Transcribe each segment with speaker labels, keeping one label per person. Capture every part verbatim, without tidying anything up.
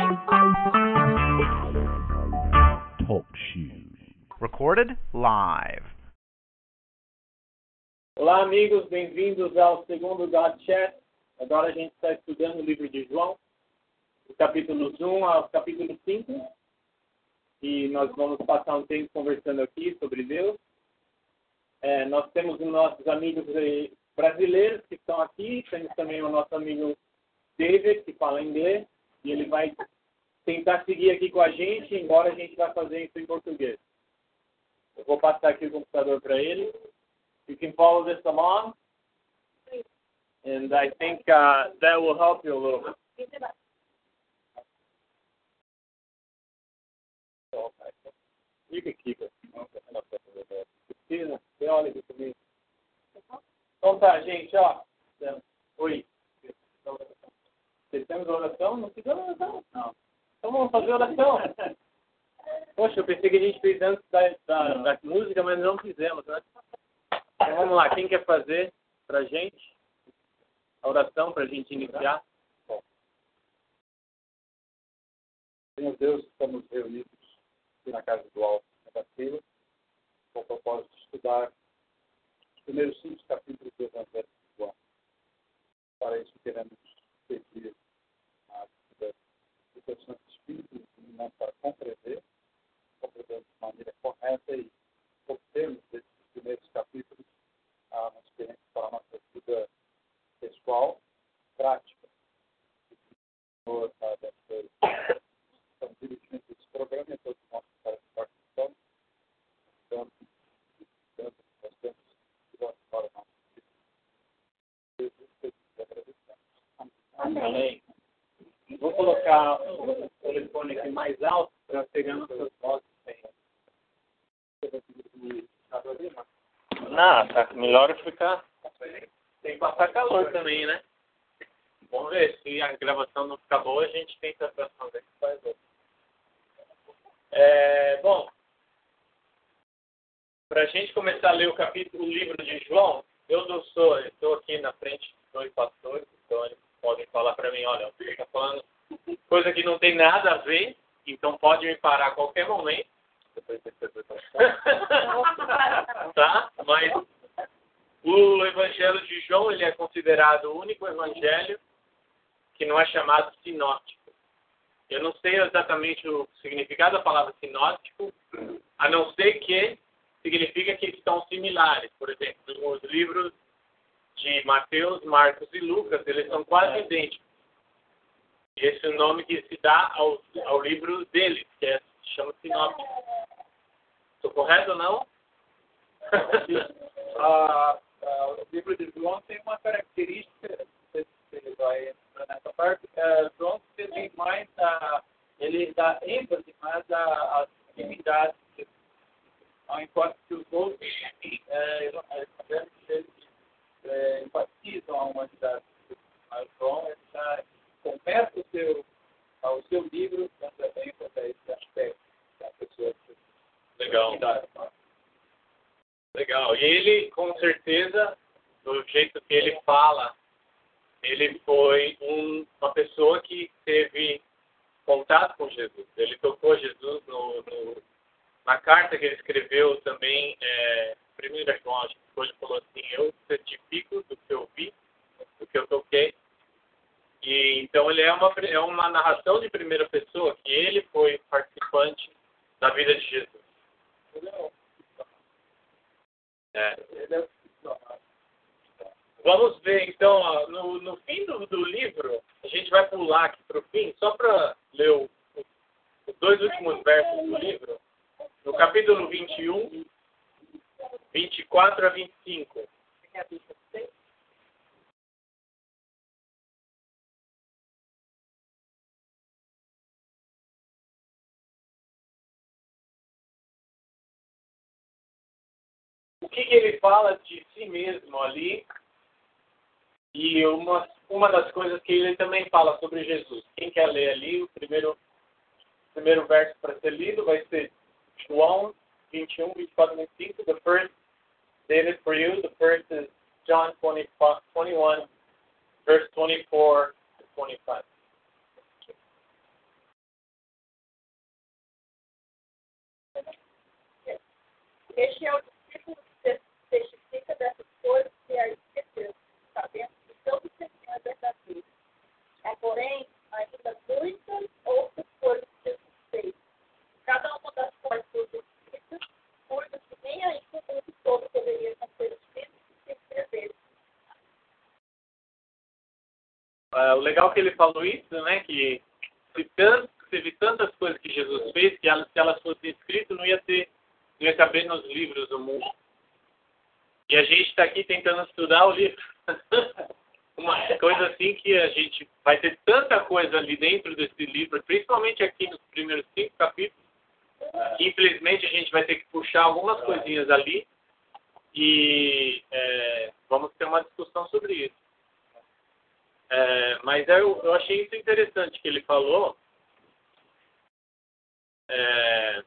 Speaker 1: Talk shoes. Recorded live.
Speaker 2: Olá, amigos, bem-vindos ao segundo God Chat. Agora a gente está estudando o livro de João, do capítulo um ao capítulo cinco. E nós vamos passar um tempo conversando aqui sobre Deus. É, nós temos os nossos amigos brasileiros que estão aqui. Temos também o nosso amigo David, que fala inglês. E ele vai tentar seguir aqui com a gente, embora a gente vá fazer isso em português. Eu vou passar aqui o computador para ele. You can follow this along. And I think uh, that will help you a little bit. You can keep it. Então tá, gente, ó. Oi. Vocês temos oração? Não fiz oração? Não. Então vamos fazer oração. Poxa, eu pensei que a gente fez antes da, da, da música, mas não fizemos, né? Então vamos lá, quem quer fazer pra gente a oração para a gente iniciar? Bom.
Speaker 3: Senhor Deus, estamos reunidos aqui na casa do Alto da Silva, com o propósito de estudar os primeiros cinco capítulos do Evangelho de João. Para isso queremos pedir a ajuda do Teu Santo Espírito para compreender, compreender de maneira correta e obtermos desses primeiros capítulos uma experiência para a nossa vida pessoal, prática. O Senhor está estamos dirigindo esse programa e todos nós que participamos, então, nós temos que voltar para o nosso vida. Jesus, te agradecemos.
Speaker 2: Amém. Vou colocar o telefone aqui mais alto para pegar nossas vozes bem. Não, tá melhor ficar. Tem que passar calor também, né? Vamos ver, se a gravação não ficar boa, a gente tenta a próxima vez que faz outra. É, bom, para a gente começar a ler o capítulo, o livro de João, eu não sou, estou aqui na frente de dois pastores, então eles podem falar para mim, olha, o está falando coisa que não tem nada a ver, então pode me parar a qualquer momento. Tá? Mas o Evangelho de João, ele é considerado o único evangelho que não é chamado sinótico. Eu não sei exatamente o significado da palavra sinótico, a não ser que significa que são similares. Por exemplo, os livros de Mateus, Marcos e Lucas, eles são quase idênticos. E esse é o nome que se dá ao, ao livro deles, que é, se chama sinótico. Estou correto ou não?
Speaker 3: ah, ah, o livro de João tem uma característica, ele vai entrar nessa parte, uh, João tem mais, uh, ele dá ênfase mais às atividades, ao enquanto que os outros uh, eles uh, enfatizam a humanidade. Mas João ele já começa o seu, uh, o seu livro dando ênfase a esse aspecto da pessoa.
Speaker 2: Legal. Legal. E ele, com certeza, do jeito que ele fala, ele foi um, uma pessoa que teve contato com Jesus. Ele tocou Jesus no, no, na carta que ele escreveu também, é, primeiro João, acho que ele falou assim, eu certifico do que eu vi, do que eu toquei. E, então ele é uma, é uma narração de primeira pessoa que ele foi participante da vida de Jesus. É. Vamos ver, então, ó, no, no fim do, do livro, a gente vai pular aqui para o fim, só para ler o, o, os dois últimos versos do livro. No capítulo vinte e um, vinte e quatro a vinte e cinco. O que, que ele fala de si mesmo ali? E uma, uma das coisas que ele também fala sobre Jesus. Quem quer ler ali, o primeiro, primeiro verso para ser lido vai ser João vinte e um, vinte e quatro, vinte e cinco. The first, David, for you, the first is John twenty-one, verse twenty-four to twenty-five. o legal é que ele falou isso, né? Que se tanto, teve tantas coisas que Jesus fez que elas, se elas fossem escritas, não ia ter, não ia caber nos livros do mundo. E a gente está aqui tentando estudar o livro. Uma coisa assim que a gente vai ter tanta coisa ali dentro desse livro, principalmente aqui nos primeiros cinco capítulos, que infelizmente a gente vai ter que puxar algumas coisinhas ali e é, vamos ter uma discussão sobre isso. É, mas eu, eu achei isso interessante que ele falou. É,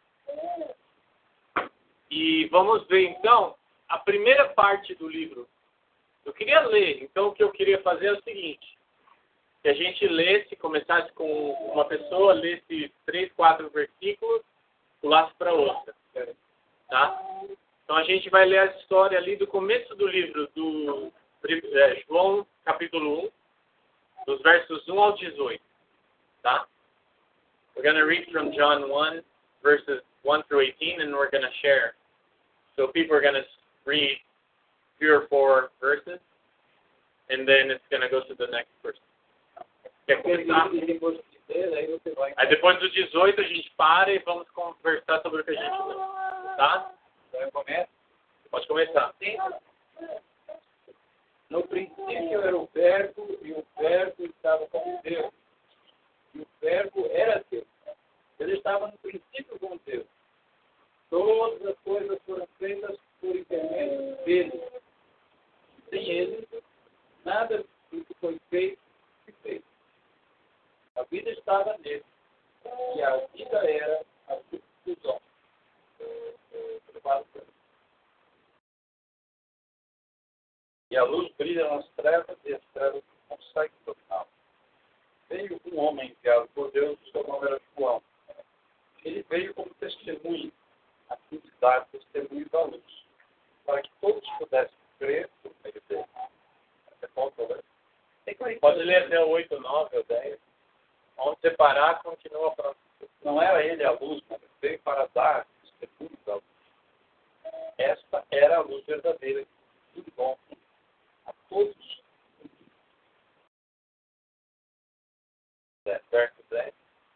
Speaker 2: e vamos ver então a primeira parte do livro. Eu queria ler, então o que eu queria fazer é o seguinte, que a gente lesse, começasse com uma pessoa, lesse três, quatro versículos, pulasse para outra. Tá? Então a gente vai ler a história ali do começo do livro, do é, João capítulo um, dos versos um ao dezoito. Tá? We're going to read from John one, verses one through eighteen, and we're going to share. So people are going to read three or four verses, and then it's going to go to the next person. Quer começar? Aí depois do dezoito a gente para e vamos conversar sobre o que a gente leu. Tá? Pode começar.
Speaker 3: No princípio era o Verbo, e o Verbo estava com Deus. E o Verbo era Deus. Ele estava no princípio com Deus. Todas as coisas foram feitas por intermédio dele. Sem ele, nada do que foi feito foi feito. A vida estava nele. E a vida era a luz dos homens. E a luz brilha nas trevas, e as trevas não conseguem torná-la. Veio um homem enviado por Deus, o seu nome era João. Ele veio como testemunho, a fim de dar testemunho da luz, para que todos pudessem crer por meio dele. Até falta ler.
Speaker 2: Pode ler até o oito, nove ou dez. Onde separar, continua para.
Speaker 3: Não era ele a luz, mas ele veio para dar testemunho da luz. Esta era a luz verdadeira, tudo bom a todos. Verso dez.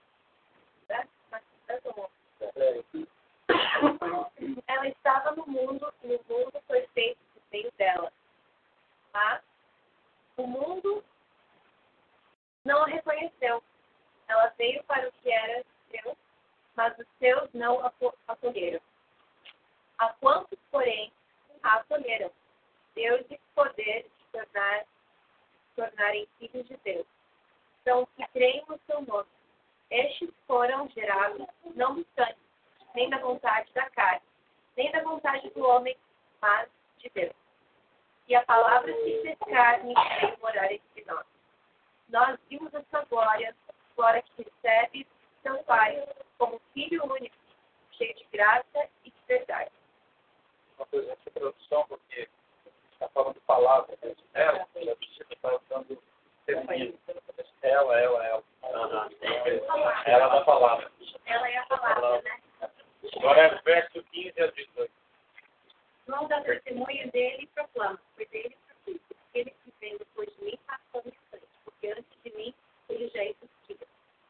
Speaker 4: Ela estava no mundo e o mundo foi feito por meio dela. Mas o mundo não a reconheceu. Ela veio para o que era seu, mas os seus não a acolheram. A quantos, porém, a acolheram, deu-lhes poder de tornar, tornarem filhos de Deus. Então, que creem no seu nome. Estes foram gerados, não do sangue, nem da vontade da carne, nem da vontade do homem, mas de Deus. E a palavra se fez carne e veio morar entre nós. Nós vimos a sua glória, glória que recebe seu Pai, como Filho único, cheio de graça e de verdade.
Speaker 3: Uma coisa de introdução, porque está falando palavra, né? Ela, e a Bíblia está usando feminino. Ela, ela, ela.
Speaker 4: Ela
Speaker 3: Ela da palavra.
Speaker 4: Ela é a palavra, né?
Speaker 2: Agora é verso quinze a dezoito.
Speaker 4: João dá testemunho dele e proclama, foi dele e por Cristo. Aquele que vem depois de mim passou à minha frente, porque antes de mim ele já existia.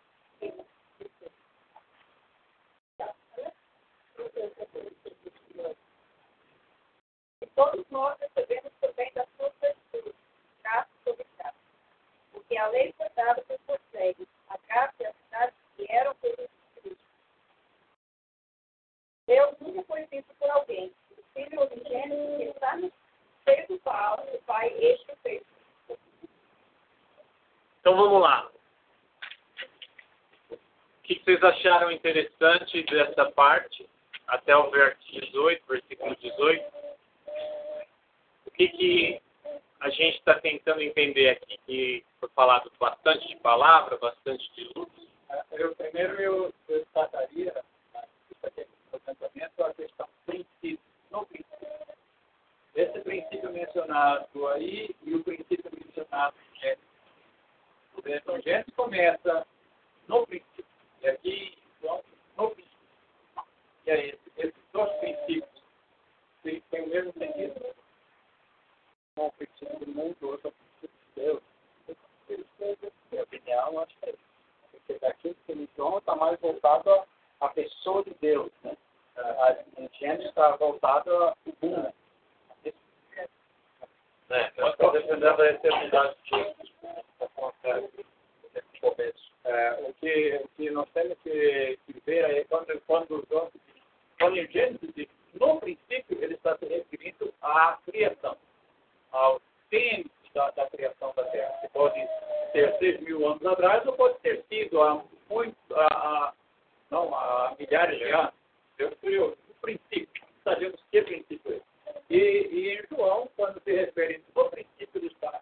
Speaker 4: E todos nós recebemos também da sua virtude, graça sobre graça. Porque a lei foi dada por Moisés, a graça e a verdade vieram por Cristo. Deus nunca foi visto por alguém. O Filho unigênito que está no seio do Pai, o Pai este o fez.
Speaker 2: Então vamos lá. O que vocês acharam interessante dessa parte, até o versículo dezoito, versículo dezoito? O que, que a gente está tentando entender aqui? Que foi falado bastante de palavra, bastante de luz.
Speaker 3: Eu, primeiro, eu, eu destacaria no pensamento a questão do princípio, no princípio. Esse princípio mencionado aí e o princípio mencionado em Gênesis. Então, Gênesis começa no princípio. E aqui, então, no princípio. E aí, esses, esses dois princípios têm, têm o mesmo sentido. Um é o princípio do mundo, outro é o princípio de Deus. minha opinião, acho que é isso. Porque aquilo que ele João está mais voltado à, à pessoa de Deus, né? Em Gênesis está voltado ao mundo.
Speaker 5: É, eu estou defendendo a eternidade de Jesus.
Speaker 3: É, o, que, o que nós temos que, que ver é quando, quando, quando em Gênesis diz, no princípio, ele está se referindo à criação, ao tempo da, da criação da Terra. Que pode ter seis mil anos atrás ou pode ter sido há, muito, há, há, não, há milhares de anos. Deus criou no princípio. Sabemos que princípio é. E, e em João, quando se refere no princípio, ele está,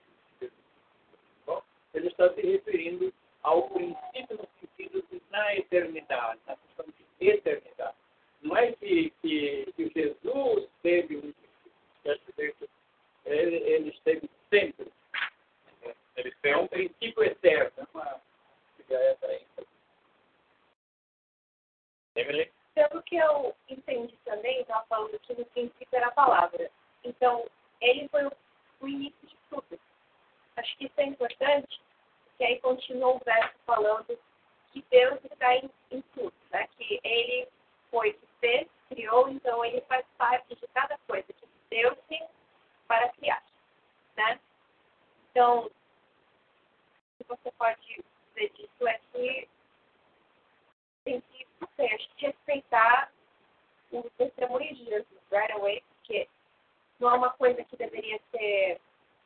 Speaker 3: ele está se referindo ao princípio no sentido de na eternidade, na questão de eternidade. Não é que, que, que Jesus teve um princípio, ele, ele esteve sempre. Ele tem um princípio eterno. Uma essa aí.
Speaker 5: Emily?
Speaker 4: Pelo que eu entendi também, estava falando que no princípio era a palavra. Então, ele foi o, o início de tudo. Acho que isso é importante, porque aí continua o verso falando que Deus está em, em tudo, né? Que ele foi que fez, criou, então ele faz parte de cada coisa que Deus tem para criar, né? Então, o que você pode dizer disso é que tem que, não sei, acho que respeitar o testemunho de Jesus, right away, porque não é uma coisa que deveria ser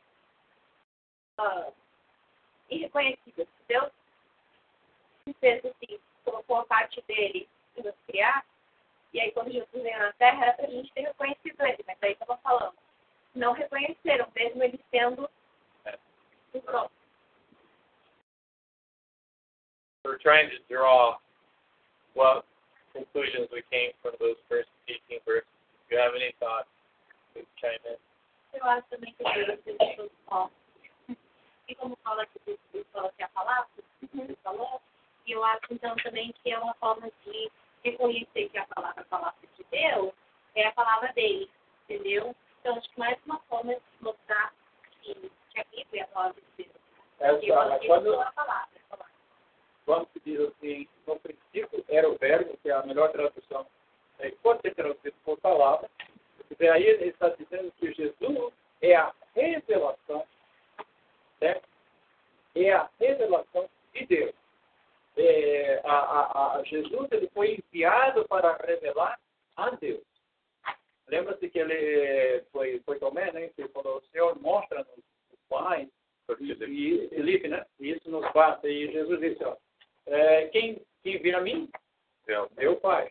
Speaker 4: uh, irreconhecível. Deus se fez assim, colocou a parte dele em nos criar, e aí quando Jesus veio na Terra, era para a gente ter reconhecido ele, mas aí estava falando, não reconheceram, mesmo ele sendo o próprio.
Speaker 5: We're trying to draw what conclusions we came from those first eighteen verses. If you have any thoughts, please chime in.
Speaker 4: Eu acho também que Deus é ó. E como fala que Deus falou que é a palavra, ele falou, e eu acho então também que é uma forma de reconhecer que a palavra, a palavra de Deus é a palavra dele, entendeu? Então acho que mais uma forma de mostrar que, que a Bíblia é a palavra de Deus. Porque
Speaker 3: Essa, quando,
Speaker 4: a palavra, a palavra.
Speaker 3: quando se diz assim, no princípio era o verbo, que é a melhor tradução, é, pode ser traduzido por palavra, porque aí ele está dizendo que Jesus é a revelação, certo? É a revelação de Deus. É, a, a, a Jesus ele foi enviado para revelar a Deus. Lembra-se que ele foi, foi Tomé, né? Que falou, o Senhor mostra-nos o Pai, e, e Felipe, né? E isso nos basta. E Jesus disse, ó, é, quem, quem vir a mim, é meu Pai.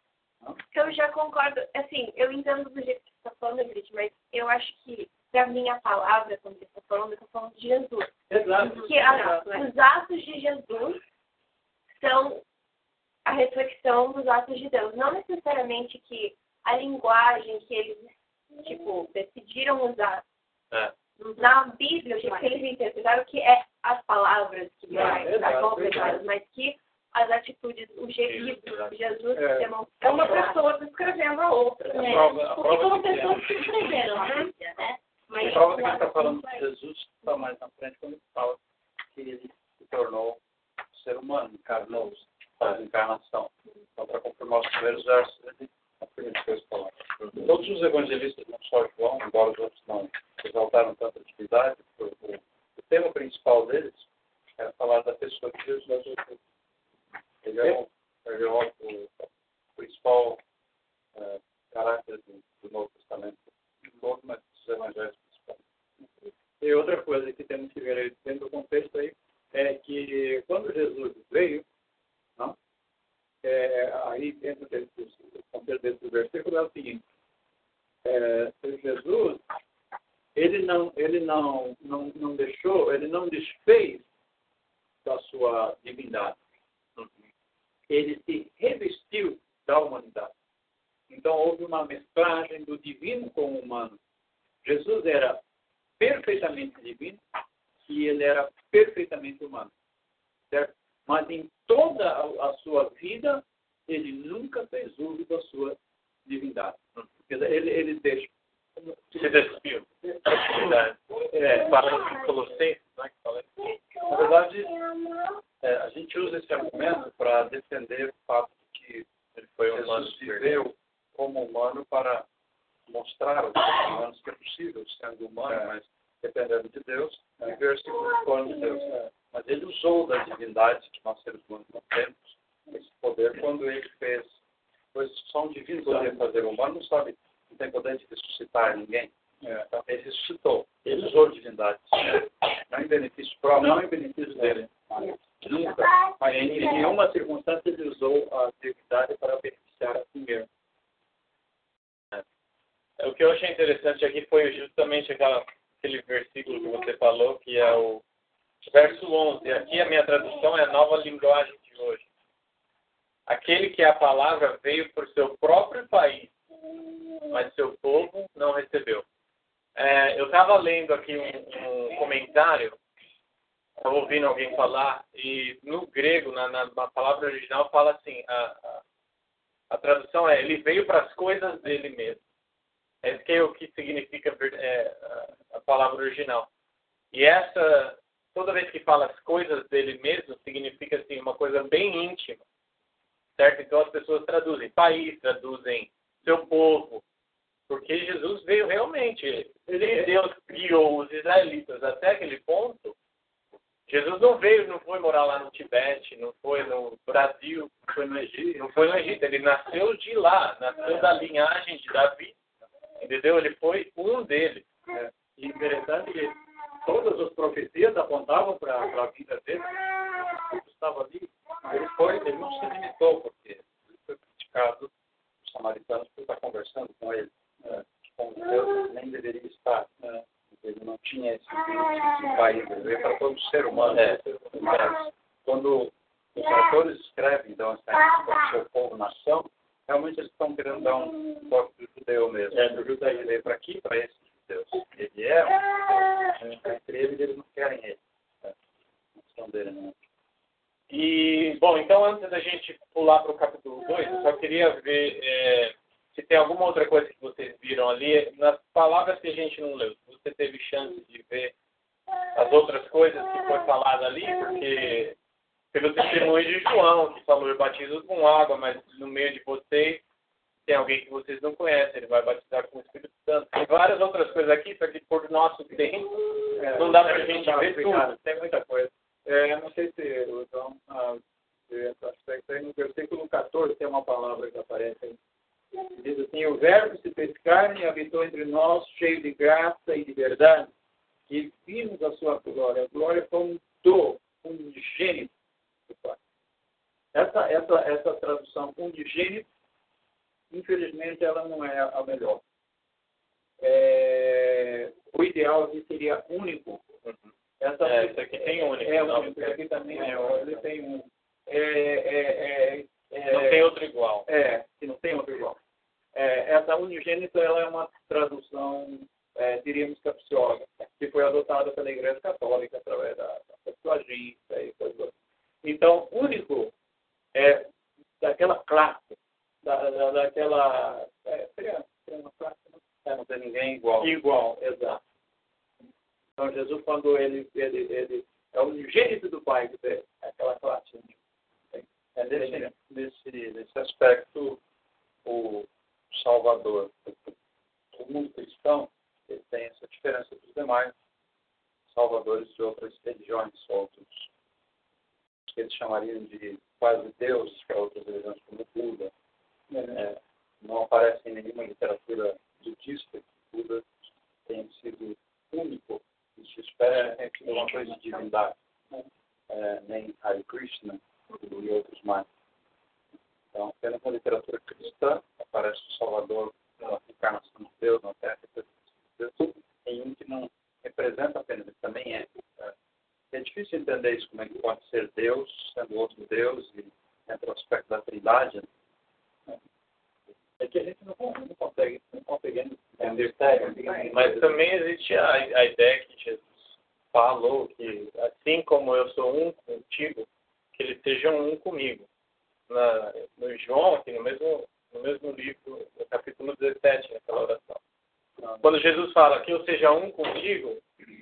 Speaker 4: Eu já concordo, assim, eu entendo do jeito que você está falando, Grit, mas eu acho que, para mim, a palavra, quando você está falando, eu estou falando de Jesus.
Speaker 3: Exato.
Speaker 4: Porque a, os atos de Jesus são a reflexão dos atos de Deus. Não necessariamente que a linguagem que eles, tipo, decidiram usar.
Speaker 5: É.
Speaker 4: Na Bíblia, o jeito que eles interpretaram que é as palavras que
Speaker 3: É,
Speaker 4: são completadas, mas que as atitudes, o jeito que Jesus
Speaker 3: É.
Speaker 4: demonstrou.
Speaker 6: É uma pessoa descrevendo a outra.
Speaker 3: A
Speaker 6: Né?
Speaker 3: prova- a
Speaker 6: Porque
Speaker 3: prova
Speaker 6: são
Speaker 3: de que
Speaker 6: pessoas que escreveram, né? Mas
Speaker 3: A prova que ele está falando de Jesus está mais na frente quando ele fala que ele se tornou ser humano, encarnou, faz encarnação. Então, para confirmar os primeiros versos, ele afirma as coisas palavras. Todos os evangelistas, não só João, embora os outros não exaltaram tanta atividade, o, o, o tema principal deles era falar da pessoa de Jesus. Ele é o, ele é o, o, o principal uh, caráter do, do Novo Testamento. Todo, mas os evangelhos principais. E outra coisa que temos que ver aí, dentro do contexto aí, é que quando Jesus veio, não? É, aí dentro desse contexto desse versículo é o seguinte, é, Jesus, ele não, ele não, não, não deixou, ele não desfez da sua divindade. Ele se revestiu da humanidade. Então houve uma mesclagem do divino com o humano. Jesus era perfeitamente divino e ele era perfeitamente humano. Certo? Mas em toda a, a sua vida, ele nunca fez uso da sua divindade. Ele, ele deixa.
Speaker 5: Se despiu. É, falando em Colossenses, não é que fala isso?
Speaker 3: Na verdade, é, a gente usa esse argumento para defender o fato de que
Speaker 5: Ele foi humano.
Speaker 3: Jesus viveu como humano para mostrar aos seres humanos que é possível, sendo humano,
Speaker 5: É.
Speaker 3: mas dependendo de Deus, viver segundo o plano de Deus. É. Mas ele usou da divindade que nós seres humanos não temos, esse poder, quando ele fez coisas que só um divino poderia fazer. O humano não sabe, não tem poder de ressuscitar ninguém. É. Então, ele ressuscitou. Ele usou a divindade. Não em benefício próprio.
Speaker 2: Não em benefício dele.
Speaker 3: Nunca.
Speaker 2: Mas em nenhuma circunstância ele usou a divindade para beneficiar a si mesmo.
Speaker 5: É, o que eu achei interessante aqui foi justamente aquela, aquele versículo que você falou, que é o verso onze. Aqui a minha tradução é a nova linguagem de hoje. Aquele que a palavra veio por seu próprio país, mas seu povo não recebeu. É, eu estava lendo aqui um, um comentário, estava ouvindo alguém falar, e no grego, na, na, na palavra original, fala assim, a, a, a tradução é, ele veio para as coisas dele mesmo. Esse que é o que significa é, a, a palavra original. E essa, toda vez que fala as coisas dele mesmo, significa assim, uma coisa bem íntima. Certo? Então as pessoas traduzem país, traduzem seu povo, porque Jesus veio realmente. Ele, Deus criou os israelitas até aquele ponto. Jesus não veio, não foi morar lá no Tibete, não foi no Brasil, não foi no Egito, não foi no Egito. Ele nasceu de lá, nasceu da linhagem de Davi, entendeu? Ele foi um deles.
Speaker 2: É. E interessante que todas as profecias apontavam para a vida dele. Ele estava ali.
Speaker 3: Ele foi, ele não se limitou, porque ele foi criticado os samaritanos por estar conversando com ele. É, como Deus nem deveria estar. É, ele não tinha esse esse país, ele veio para todo ser humano. É, mas quando os autores escrevem, então, essa seu povo, nação, realmente eles estão querendo dar um toque do judeu mesmo.
Speaker 2: É, do judeu.
Speaker 3: Ele veio para aqui, para esses judeus. Ele é, um, entre eles, eles não querem ele. É, não são dele, não.
Speaker 5: E, bom, então antes da gente pular para o capítulo dois, eu só queria ver é, se tem alguma outra coisa que vocês viram ali, nas palavras que a gente não leu. Se você teve chance de ver as outras coisas que foi falado ali, porque pelo testemunho de João, que falou, eu batizo com água, mas no meio de vocês tem alguém que vocês não conhecem, ele vai batizar com o Espírito Santo. Tem várias outras coisas aqui, só que por nosso tempo
Speaker 2: É,
Speaker 5: não dá para a gente ver tudo.
Speaker 2: Tem muita coisa. É, eu não sei se o João ah, esse aspecto aí, no versículo catorze tem uma palavra que aparece aí. Diz assim, o verbo se fez carne e habitou entre nós, cheio de graça e de verdade, e vimos a sua glória. A glória como do unigênito do Pai. Essa, essa, essa tradução unigênito, infelizmente, ela não é a melhor. É, o ideal aqui seria único. Essa,
Speaker 5: É, isso aqui tem único.
Speaker 2: É,
Speaker 5: não,
Speaker 2: único. Aqui também é, ele tem um. É, é, é, é,
Speaker 5: não tem outro igual.
Speaker 2: É, que não tem outro igual. É, essa unigênita, ela é uma tradução, é, diríamos, capciosa, que foi adotada pela Igreja Católica através da, da Septuaginta e coisas assim. Então, único é daquela classe, da, da, daquela... É, seria, seria uma classe, não?
Speaker 3: É, não tem ninguém igual.
Speaker 2: Igual, exato. Então, Jesus, quando ele, ele, ele é o unigênito do Pai, que é aquela classe.
Speaker 3: É nesse, nesse, nesse aspecto, o Salvador, o mundo cristão, ele tem essa diferença dos demais salvadores de outras religiões, outros que eles chamariam de quase deuses para outras religiões, como Buda. É, não aparece em nenhuma literatura budista que Buda tenha sido único, isso espera é que uma coisa de divindade, é, nem Hare Krishna e outros mais. Então, apenas na literatura cristã aparece o Salvador, a encarnação de Deus na Terra, em um que não representa apenas, ele também é. É difícil entender isso, como é que pode ser Deus, sendo outro Deus, e entre o aspecto da Trindade. Né?
Speaker 2: É que a gente não, não consegue, não consegue entender.
Speaker 5: Mas também existe a, a ideia que Jesus falou, que assim como eu sou um contigo, que eles sejam um comigo. Na, no João, aqui no mesmo, no mesmo livro, no capítulo dezessete, naquela oração. Quando Jesus fala que eu seja um contigo,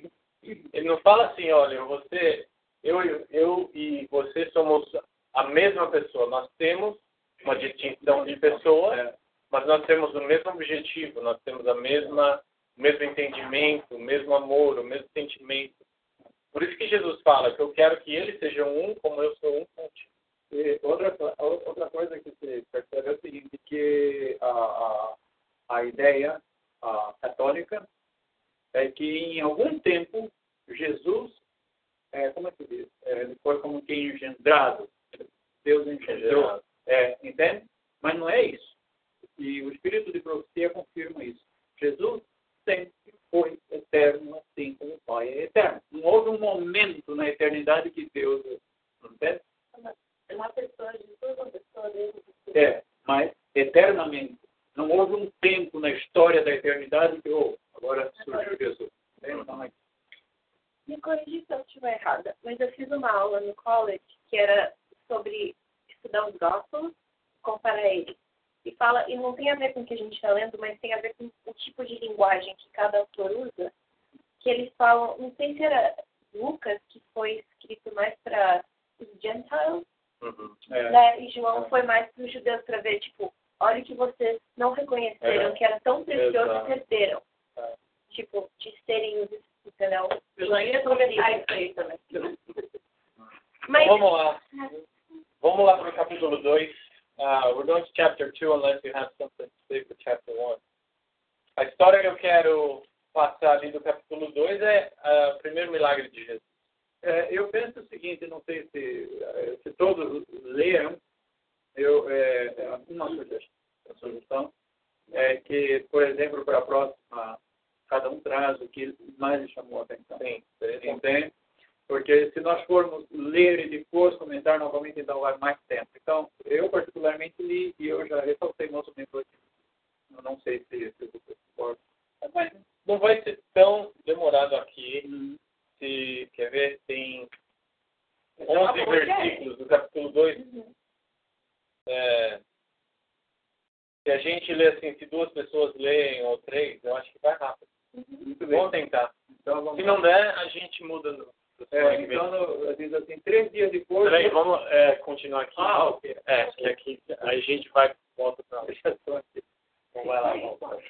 Speaker 5: Ele não fala assim, olha, você, eu, eu e você somos a mesma pessoa. Nós temos uma distinção de pessoa, mas nós temos o mesmo objetivo, nós temos a mesma, o mesmo entendimento, o mesmo amor, o mesmo sentimento. Por isso que Jesus fala que eu quero que eles sejam um como eu sou um contigo.
Speaker 3: E outra, outra coisa que se percebe é o seguinte, que a, a, a ideia a católica é que em algum tempo Jesus, é, como é que diz? É, ele foi como que engendrado. Deus engendrou. É, entende? Mas não é isso. E o Espírito de Profecia confirma isso. Jesus sempre foi eterno, assim como o Pai é eterno. Não houve um momento na eternidade que Deus... Entende?
Speaker 6: Uma pessoa, Jesus, uma pessoa Deus.
Speaker 3: É, mas eternamente. Não houve um tempo na história da eternidade que, oh, agora surgiu Jesus. Então, é...
Speaker 4: Me corrigi se eu estiver errada, mas eu fiz uma aula no college que era sobre estudar os Gospels, comparar eles. E fala, e não tem a ver com o que a gente está lendo, mas tem a ver com o tipo de linguagem que cada autor usa, que eles falam, não sei se era Lucas, que foi escrito mais para os Gentiles,
Speaker 5: Uhum.
Speaker 3: É.
Speaker 4: né? E João foi mais para os judeus, para ver, tipo, olha o que vocês não reconheceram,
Speaker 5: É.
Speaker 4: que era tão precioso
Speaker 5: Exato.
Speaker 4: e perderam.
Speaker 3: É.
Speaker 4: Tipo, de serem os, entendeu?
Speaker 6: Eu já ia comentar isso aí também.
Speaker 4: Mas,
Speaker 5: Vamos lá. Vamos lá para o capítulo dois. Uh, we're going to chapter two unless you have something to say for chapter one. A história que eu quero passar ali do capítulo dois é uh, o primeiro milagre de Jesus.
Speaker 3: É, eu penso o seguinte, não sei se, se todos leram, eu, é, uma sugestão, sugestão é que, por exemplo, para a próxima, cada um traz o que mais lhe chamou a atenção.
Speaker 5: Sim,
Speaker 3: Entende? Porque se nós formos ler e depois comentar novamente, então vai mais tempo. Então, eu particularmente li e eu já ressaltei mais ou menos aqui. Eu não sei se, se você concorda.
Speaker 5: mas não vai ser tão demorado aqui. Hum. Se, quer ver, tem onze versículos do capítulo dois.
Speaker 4: uhum.
Speaker 5: É, se a gente lê assim, se duas pessoas leem ou três, eu acho que vai rápido.
Speaker 3: Muito bem.
Speaker 5: Vamos tentar.
Speaker 3: Então, vamos
Speaker 5: Se não der, a gente muda no, no
Speaker 3: É, então, no, diz assim, três dias depois...
Speaker 5: Peraí, vamos é, continuar aqui.
Speaker 3: Ah, ok.
Speaker 5: É, que aqui a gente vai volta para lá.
Speaker 3: Então, vai lá, volta.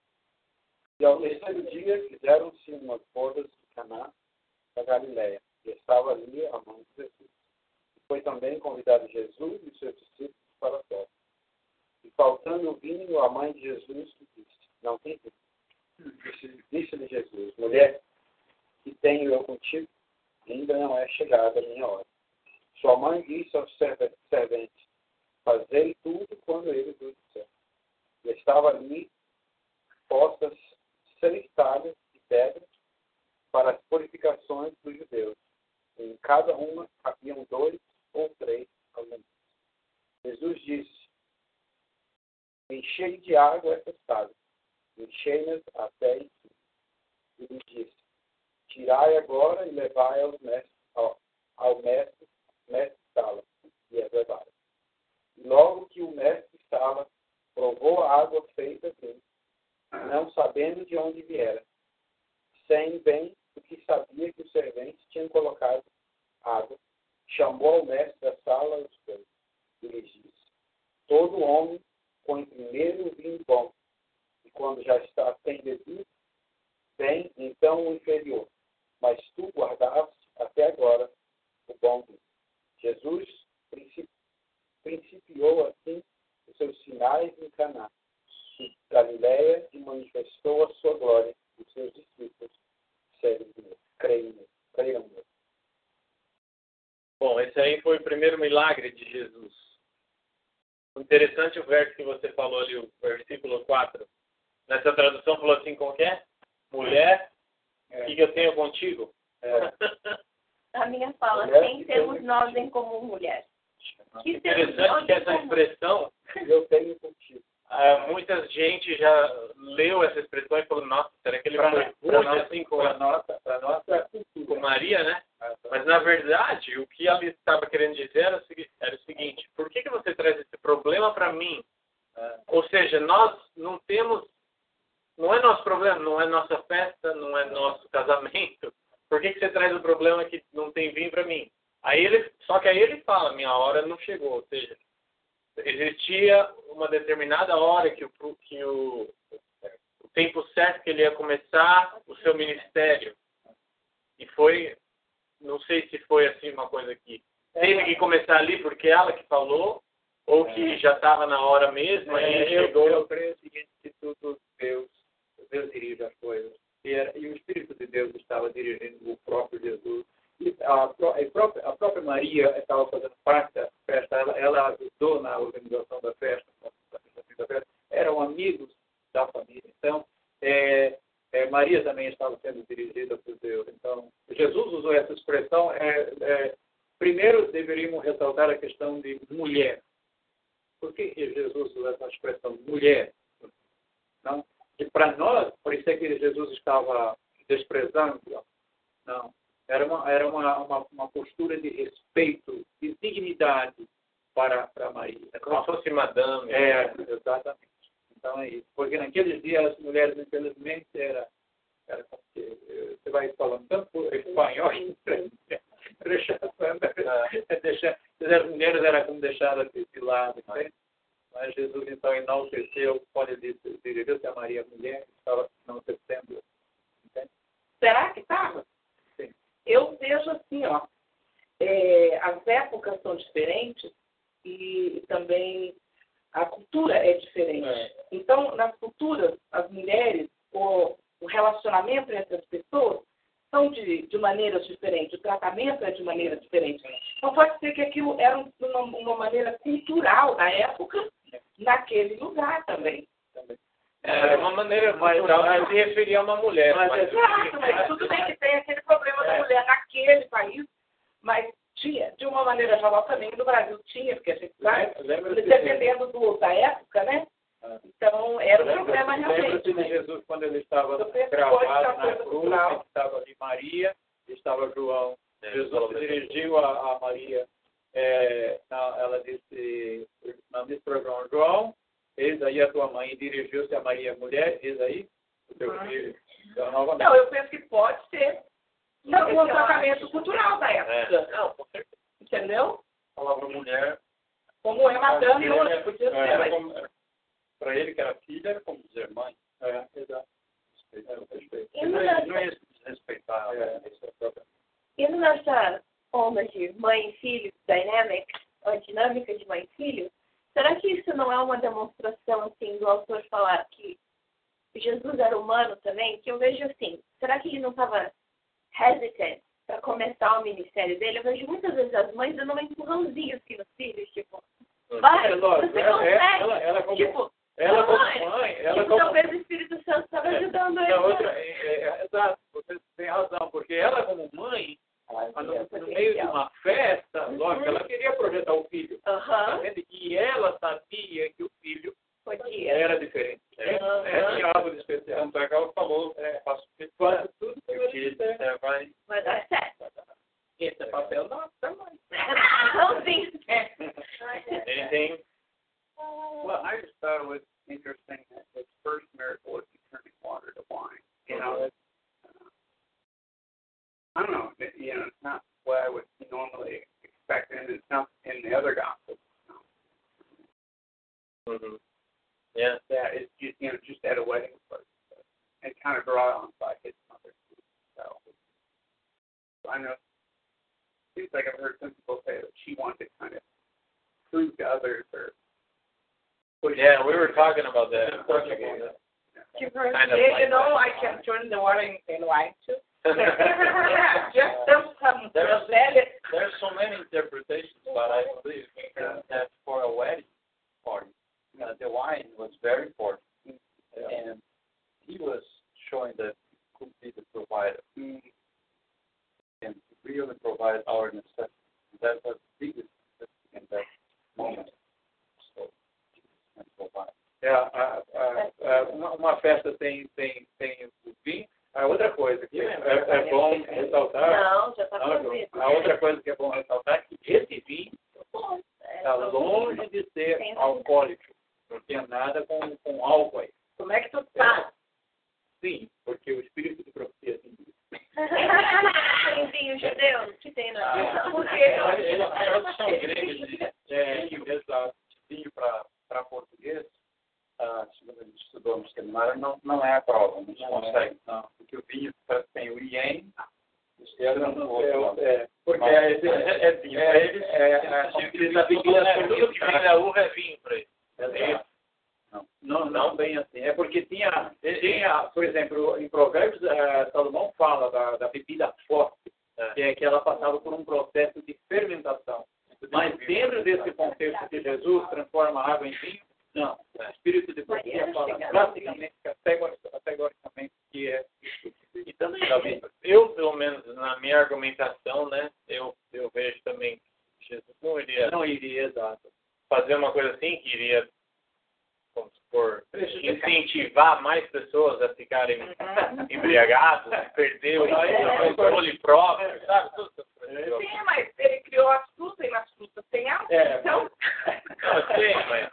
Speaker 3: E ao terceiro dia fizeram-se umas bodas de Caná da Galileia, e estava ali a mãe de Jesus. E foi também convidado Jesus e seus discípulos para a festa. E faltando o vinho, a mãe de Jesus disse, não tem vinho. Disse-lhe Jesus, mulher, que tenho eu contigo? Ainda não é chegada a minha hora. Sua mãe disse aos serventes, fazei tudo quando ele vos disser. E estava ali postas seis talhas de pedra para as purificações dos judeus. E em cada uma haviam dois ou três alunos. Jesus disse, enchei de água essas talhas, enchei-nas até em cima. E lhe disse, tirai agora e levai aos mestres, ao, ao mestre, mestre Sala, e as levaram. E logo que o mestre Sala provou a água feita vinho, não sabendo de onde viera, sem bem o que sabia que os serventes tinham colocado água, chamou ao mestre da sala os dois, e lhes disse, todo homem põe primeiro o vinho bom, e quando já está sem bebido, vem então o inferior. Mas tu guardaste até agora o bom vinho. Jesus principiou assim os seus sinais em Caná, de Galileia, e manifestou a sua glória, e seus discípulos creram nele.
Speaker 5: Bom, esse aí foi o primeiro milagre de Jesus. Interessante o verso que você falou ali, o versículo quatro. Nessa tradução falou assim, como que é? Mulher, o é. que, que eu tenho contigo?
Speaker 3: É.
Speaker 4: A minha fala,
Speaker 3: Mulher,
Speaker 4: quem temos nós em comum, mulher?
Speaker 5: Que interessante que essa expressão,
Speaker 3: eu tenho contigo.
Speaker 5: Uh, muita gente já leu essa expressão e falou, nossa, será que ele
Speaker 3: pra,
Speaker 5: foi
Speaker 3: rude
Speaker 5: assim com
Speaker 3: a nossa, pra nossa
Speaker 5: com Maria, né? Mas na verdade, o que ela estava querendo dizer era o seguinte, era o seguinte por que, que você traz esse problema para mim? É. Ou seja, nós não temos, não é nosso problema, não é nossa festa, não é nosso casamento. O problema é que não tem vinho para mim. Aí ele, só que aí ele fala, minha hora não chegou. Ou seja, existia uma determinada hora que o, que o, o tempo certo que ele ia começar o seu ministério. E foi, não sei se foi assim uma coisa que teve que começar ali porque ela que falou, ou que já estava na hora mesmo, aí ele
Speaker 3: eu,
Speaker 5: chegou.
Speaker 3: eu creio o seguinte, que tudo Deus, Deus dirige as coisas. E, era, e o Espírito de Deus estava dirigindo o próprio Jesus. E a, a, própria, a própria Maria estava fazendo parte da festa, ela, ela ajudou na organização da festa, da festa, eram amigos da família. Então, é, é, Maria também estava sendo dirigida por Deus. Então, Jesus usou essa expressão. É, é, primeiro, deveríamos ressaltar a questão de mulher. Por que Jesus usou essa expressão mulher? Não? E para nós, por isso é que Jesus estava desprezando. Não. Era uma, era uma, uma, uma postura de respeito, de dignidade para, para Maria.
Speaker 5: Como se fosse madame.
Speaker 3: É, exatamente. Então é isso. Porque naqueles dias as mulheres, infelizmente, era, era como que, você vai falando tanto espanhol, rechazando, as mulheres eram como deixadas de, de lado. Né? Mas Jesus então enalteceu, quando ele dirigiu-se a Maria, mulher, estava enaltecendo. Entende?
Speaker 6: Será que estava?
Speaker 3: Sim.
Speaker 6: Eu vejo assim, ó, é, as épocas são diferentes e, e também a cultura é diferente.
Speaker 3: É.
Speaker 6: Então, nas culturas, as mulheres, o, o relacionamento entre as pessoas são de, de maneiras diferentes, o tratamento é de maneira diferente. Então, pode ser que aquilo era uma, uma maneira cultural da época, naquele lugar também.
Speaker 3: Também.
Speaker 5: Era uma maneira cultural de se referir a uma mulher.
Speaker 6: Mas,
Speaker 5: Mas,
Speaker 6: exato, mas tudo bem que tem aquele problema da mulher naquele país, mas tinha, de uma maneira geral também, no Brasil tinha, porque a gente sabe, dependendo do, da época, né? Então, era um problema realmente.
Speaker 3: Lembra-se de Jesus quando ele estava gravado na cruz, estava ali Maria, estava João. Jesus se dirigiu a, a Maria, é, na, ela disse, não disse para João, João, eis aí a tua mãe, e dirigiu-se a Maria, mulher, eis aí o teu filho. Então, novamente.
Speaker 6: Não, eu penso que pode ser um um tratamento cultural da época.
Speaker 5: É. Não, com certeza.
Speaker 6: Entendeu?
Speaker 3: A palavra mulher,
Speaker 6: Como é madame, eu não podia ser,
Speaker 3: era
Speaker 6: mas...
Speaker 3: como, para ele que era filha, era como dizer mãe. É, exato.
Speaker 4: E no
Speaker 3: Não é, não
Speaker 4: nosso-
Speaker 3: é desrespeitar. É, isso é próprio.
Speaker 4: E nessa onda de mãe e filho, dynamic, a dinâmica de mãe e filho, será que isso não é uma demonstração, assim, do autor falar que Jesus era humano também? Que eu vejo assim, será que ele não estava hesitant para começar o ministério dele? Eu vejo muitas vezes as mães dando um empurrãozinho assim nos filhos, tipo, vai,
Speaker 3: É, lógico,
Speaker 4: você
Speaker 3: ela-
Speaker 4: consegue.
Speaker 3: ela- ela como-
Speaker 4: tipo,
Speaker 3: Ela como
Speaker 4: mãe,
Speaker 3: mãe, ela
Speaker 4: tipo,
Speaker 3: como...
Speaker 4: talvez o Espírito Santo estava ajudando
Speaker 3: E
Speaker 4: ele.
Speaker 3: a outra, é, é, é, exato, você tem razão, porque ela como mãe, no, no meio de uma festa, lógico, ela queria projetar o filho.
Speaker 4: Aham,
Speaker 3: Entende? E ela sabia que o filho
Speaker 4: podia.
Speaker 3: era diferente. É,
Speaker 4: Aham.
Speaker 3: é, tinha algo de especial.
Speaker 5: Tanto é que ela falou,
Speaker 3: É,
Speaker 5: faço
Speaker 3: Quase tudo que
Speaker 5: o que você vai.
Speaker 4: Vai dar certo.
Speaker 3: esse é papel nosso também.
Speaker 4: Não, sim.
Speaker 5: Anything?
Speaker 3: Well, I just thought it was interesting that his first miracle was turning water to wine. You know, it's, uh, I don't know. It, you know, it's not what I would normally expect, and it's not in the other gospels. No.
Speaker 5: Mm-hmm. Yeah.
Speaker 3: That it's just, you know, just at a wedding first, and kind of brought on by his mother. So, so I know. It seems like I've heard some people say that she wanted to kind of prove to others or.
Speaker 5: Yeah, we were talking about that.
Speaker 6: Give her,
Speaker 5: Kind of
Speaker 6: you
Speaker 5: like
Speaker 6: know,
Speaker 5: that.
Speaker 6: I can turn the water in, in wine too. Just some, some
Speaker 5: There's-
Speaker 6: groselha.
Speaker 5: There's so many interpretations, but I believe that for a wedding party, uh, the wine was very important, and he was showing that he could be the provider, and really provide our necessities. That was the biggest necessity in that moment. So, and provide.
Speaker 3: É, a, a, a, uma, uma festa tem, tem, tem o vinho. A outra coisa que é, é bom ressaltar,
Speaker 4: Não, já está
Speaker 3: não, João,
Speaker 4: comigo.
Speaker 3: a outra coisa que é bom ressaltar é que esse vinho está longe de ser alcoólico. Não tem nada com, com álcool aí.
Speaker 6: Como é que tu tá?
Speaker 3: Sim, porque o espírito de profecia tem isso.
Speaker 4: tem os judeus? Que tem, não.
Speaker 3: Ah,
Speaker 4: Porque
Speaker 3: a tradução grega de, é, em vez da de vinho para português, ah, segundo a gente estudou no seminário, não, não é a prova, não se consegue. Não, porque o vinho tem o ien, o cedro não outro. É, porque é, é, é, é vinho. É, é, é, é,
Speaker 5: tudo que vem da uva é vinho para ele.
Speaker 3: Não, não, não bem assim. É porque tinha, tinha por exemplo, em Provérbios, uh, Salomão fala da, da bebida forte, é. que é que ela passava por um processo de fermentação. Mas dentro desse contexto que Jesus transforma a água em vinho, não. O Espírito de profecia fala praticamente, categoricamente, que é. E tanto também.
Speaker 5: Eu, pelo menos, na minha argumentação, né, eu, eu vejo também que Jesus não iria,
Speaker 3: não iria exato.
Speaker 5: fazer uma coisa assim, que iria, vamos supor, incentivar mais pessoas a ficarem embriagados, perder o controle próprio, sabe? Tudo isso.
Speaker 6: Sim, mas ele criou as frutas e nas frutas tem álcool,
Speaker 3: É,
Speaker 6: então...
Speaker 5: Não, eu sei, mas...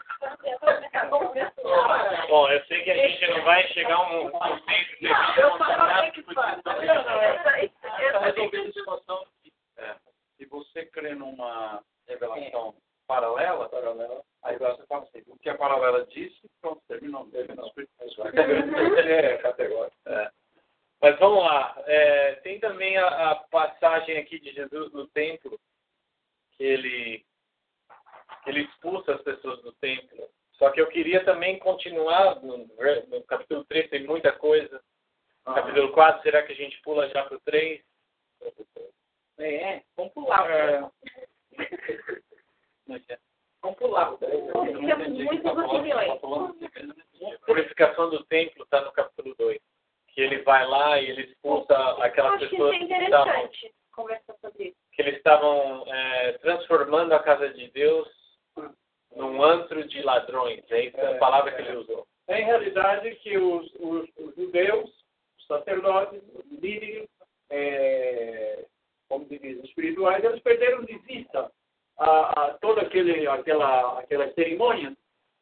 Speaker 5: Bom, eu sei que a gente não vai chegar a um conceito de
Speaker 6: Eu falei que faz.
Speaker 3: Não, não, é. Está resolvendo a situação. É. Se você crê numa revelação paralela, paralela, aí você fala assim, o que a paralela disse, pronto, terminou. terminou. É, categórico.
Speaker 5: É. Mas vamos lá. É, tem também a, a passagem aqui de Jesus no templo, que ele, que ele expulsa as pessoas do templo. Só que eu queria também continuar no, no capítulo três, tem muita coisa. No capítulo quatro, será que a gente pula já para o três?
Speaker 6: É, vamos pular.
Speaker 3: É.
Speaker 6: Vamos pular. Temos muitas opiniões.
Speaker 5: A purificação do templo está no capítulo dois. Que ele vai lá e ele expulsa aquelas
Speaker 4: acho
Speaker 5: pessoas
Speaker 4: que,
Speaker 5: que,
Speaker 4: é
Speaker 5: estavam,
Speaker 4: interessante conversar sobre isso.
Speaker 5: que eles estavam é, transformando a casa de Deus num antro de ladrões. É essa é a palavra que ele usou.
Speaker 3: É em realidade que os, os, os judeus, os sacerdotes, os líderes, é, como se diz, espirituais, eles perderam de vista a, a, toda aquele, aquela, aquelas cerimônias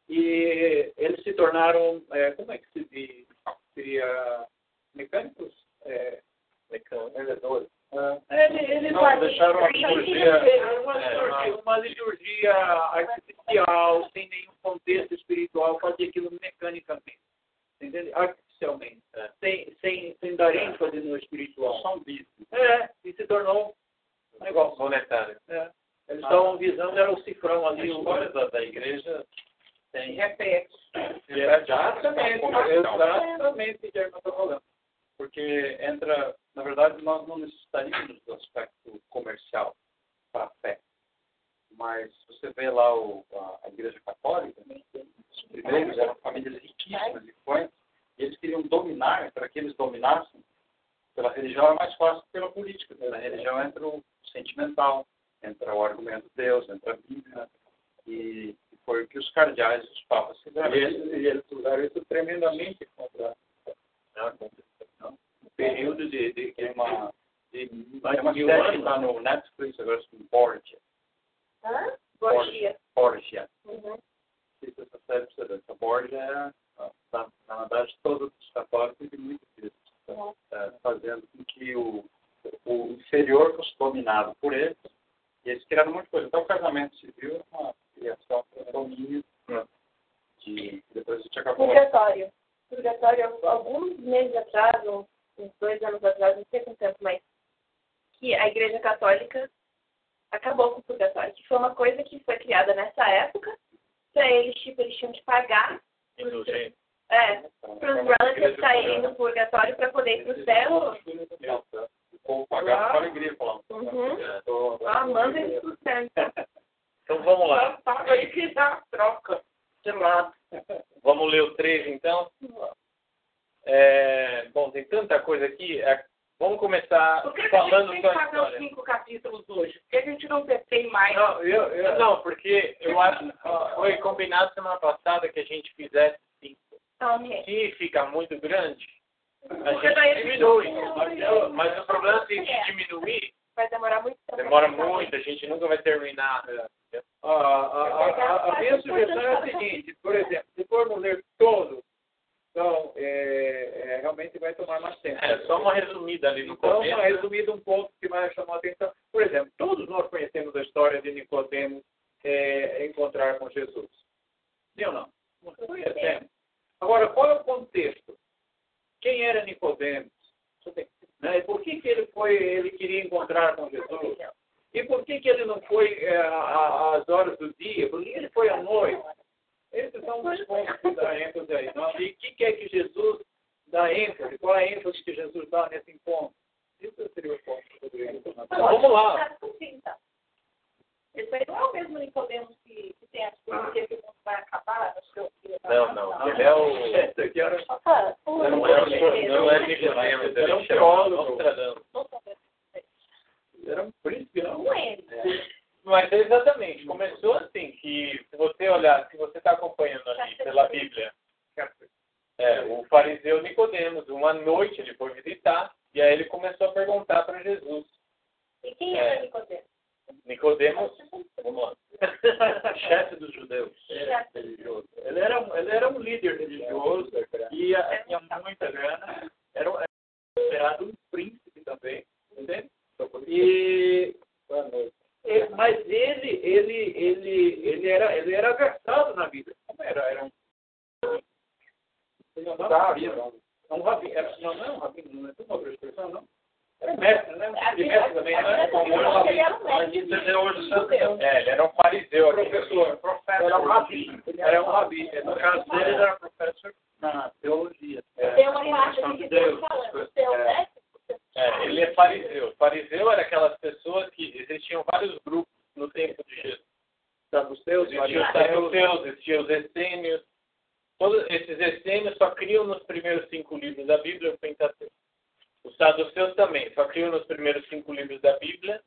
Speaker 3: e eles se tornaram, é, como é que se diz? Seria mecânicos? É, mecânicos. É, ele, ele
Speaker 5: não,
Speaker 3: vai,
Speaker 5: deixaram a liturgia,
Speaker 3: uma,
Speaker 5: é,
Speaker 3: uma liturgia artificial, sem nenhum contexto espiritual, fazer aquilo mecanicamente, entende? Artificialmente, é. sem, sem, sem dar ênfase no espiritual. Só um business. É, e se tornou um negócio
Speaker 5: monetário.
Speaker 3: É. Eles estavam visando, era o cifrão ali.
Speaker 5: A história da, da igreja
Speaker 3: tem repete. Exatamente, exatamente o que a irmã está falando. Porque entra, na verdade, nós não necessitaríamos do aspecto comercial para a fé. Mas você vê lá o, a, a Igreja Católica, os primeiros eram famílias riquíssimas e influentes, e eles queriam dominar, para que eles dominassem, pela religião é mais fácil que pela política. Na religião entra o sentimental, entra o argumento de Deus, entra a Bíblia, e foi o que os cardeais, os papas fizeram. E eles, e eles usaram isso tremendamente contra a Constituição. Um período de, de, de uma... De, de uma série que está no Netflix, agora com Borgia.
Speaker 4: Hã? Borgia.
Speaker 3: Borgia.
Speaker 4: Uhum.
Speaker 3: Essa série precisa ver. Essa Borgia é, na, na verdade, todos os católicos e muitos deles estão é, fazendo com que o, o inferior fosse dominado por eles. E eles criaram um monte de coisa. Então, o casamento civil é uma criação de domínio de depois a gente acabou.
Speaker 4: Purgatório. Purgatório, alguns meses atrás, uns, uns dois anos atrás, não sei quanto tempo, mas que a Igreja Católica acabou com o purgatório, que foi uma coisa que foi criada nessa época, para eles, tipo, eles tinham de pagar
Speaker 5: Indulgente.
Speaker 4: é, para os relatives saírem do purgatório para poder ir para o céu.
Speaker 3: Ou pagar com alegria, falando.
Speaker 4: Uhum. Ah, manda eles para o céu.
Speaker 5: Então vamos lá.
Speaker 6: Paga aí que dá troca de lado.
Speaker 5: Vamos ler o três então? É, bom, tem tanta coisa aqui. É, vamos começar
Speaker 6: Por que que
Speaker 5: falando
Speaker 6: a gente
Speaker 5: só
Speaker 6: tem que
Speaker 5: a
Speaker 6: fazer os
Speaker 5: história.
Speaker 6: cinco capítulos hoje? Porque a gente não tem mais.
Speaker 5: Não, eu, eu, não, porque eu acho foi combinado semana passada que a gente fizesse cinco.
Speaker 4: Ok.
Speaker 5: Se fica muito grande, a
Speaker 6: Porque
Speaker 5: gente
Speaker 6: daí
Speaker 5: diminui.
Speaker 6: diminui.
Speaker 5: Mas o problema é se a gente diminuir,
Speaker 4: Vai demorar muito tempo.
Speaker 5: demora muito, a gente nunca vai terminar.
Speaker 3: A, a, a, a minha sugestão é a seguinte, por exemplo, se formos ler todos Então, é, é, realmente vai tomar mais tempo.
Speaker 5: É, só uma resumida ali no
Speaker 3: Então,
Speaker 5: começo.
Speaker 3: uma resumida, um ponto que mais chamou a atenção. Por exemplo, todos nós conhecemos a história de Nicodemo é, encontrar com Jesus. Sim ou não? Nós conhecemos. Agora, qual é o contexto? Quem era Nicodemo? Né? E por que, que ele, foi, ele queria encontrar com Jesus? E por que, que ele não foi é, às horas do dia? Por que ele foi à noite? Esses são os pontos que dá ênfase aí. Não? E o que, que é que Jesus dá ênfase? Qual é a ênfase que Jesus dá nesse encontro? Isso seria o ponto.
Speaker 5: Então, vamos lá.
Speaker 4: Esse aí não é o mesmo Nicodemos que, que tem as coisas que não vai acabar? Acho que eu,
Speaker 5: Não, não. Ele é o...
Speaker 3: Esse aqui era...
Speaker 5: Não é o não é Nicodemos, ele é um teólogo.
Speaker 3: Ele era um príncipe, não?
Speaker 4: Não é.
Speaker 5: Mas exatamente, começou assim, que se você olhar, se você está acompanhando ali pela Bíblia, é, o fariseu Nicodemos, uma noite ele foi visitar, e aí ele começou a perguntar para Jesus.
Speaker 4: E quem era é. Nicodemos?
Speaker 5: Nicodemos, vamos lá, chefe dos judeus.
Speaker 3: É, religioso. Ele era, um, ele era um líder religioso, e a, tinha muita grana, era, era considerado um príncipe também, entende? E... É, mas ele, ele, ele, ele, era, ele era versado na Bíblia. Como era? Era um. Não, não, rabino. Um rabino. Era, não, não, um rabino, não é uma outra expressão, não. Era mestre, né? De mestre também, né? Como era um rabino.
Speaker 5: É, ele era um fariseu.
Speaker 3: Professor, professor. Era um rabino. Era um rabino. No caso dele, ele era professor na teologia.
Speaker 4: Tem uma imagem aqui que está falando.
Speaker 5: É, ele é fariseu. Fariseu era aquelas pessoas que existiam vários grupos no tempo de Jesus.
Speaker 3: Saduceus,
Speaker 5: existiam os saduceus, existiam os essênios. Todos esses essênios só criam nos primeiros cinco livros da Bíblia o Pentateuco. Os saduceus também só criam nos primeiros cinco livros da Bíblia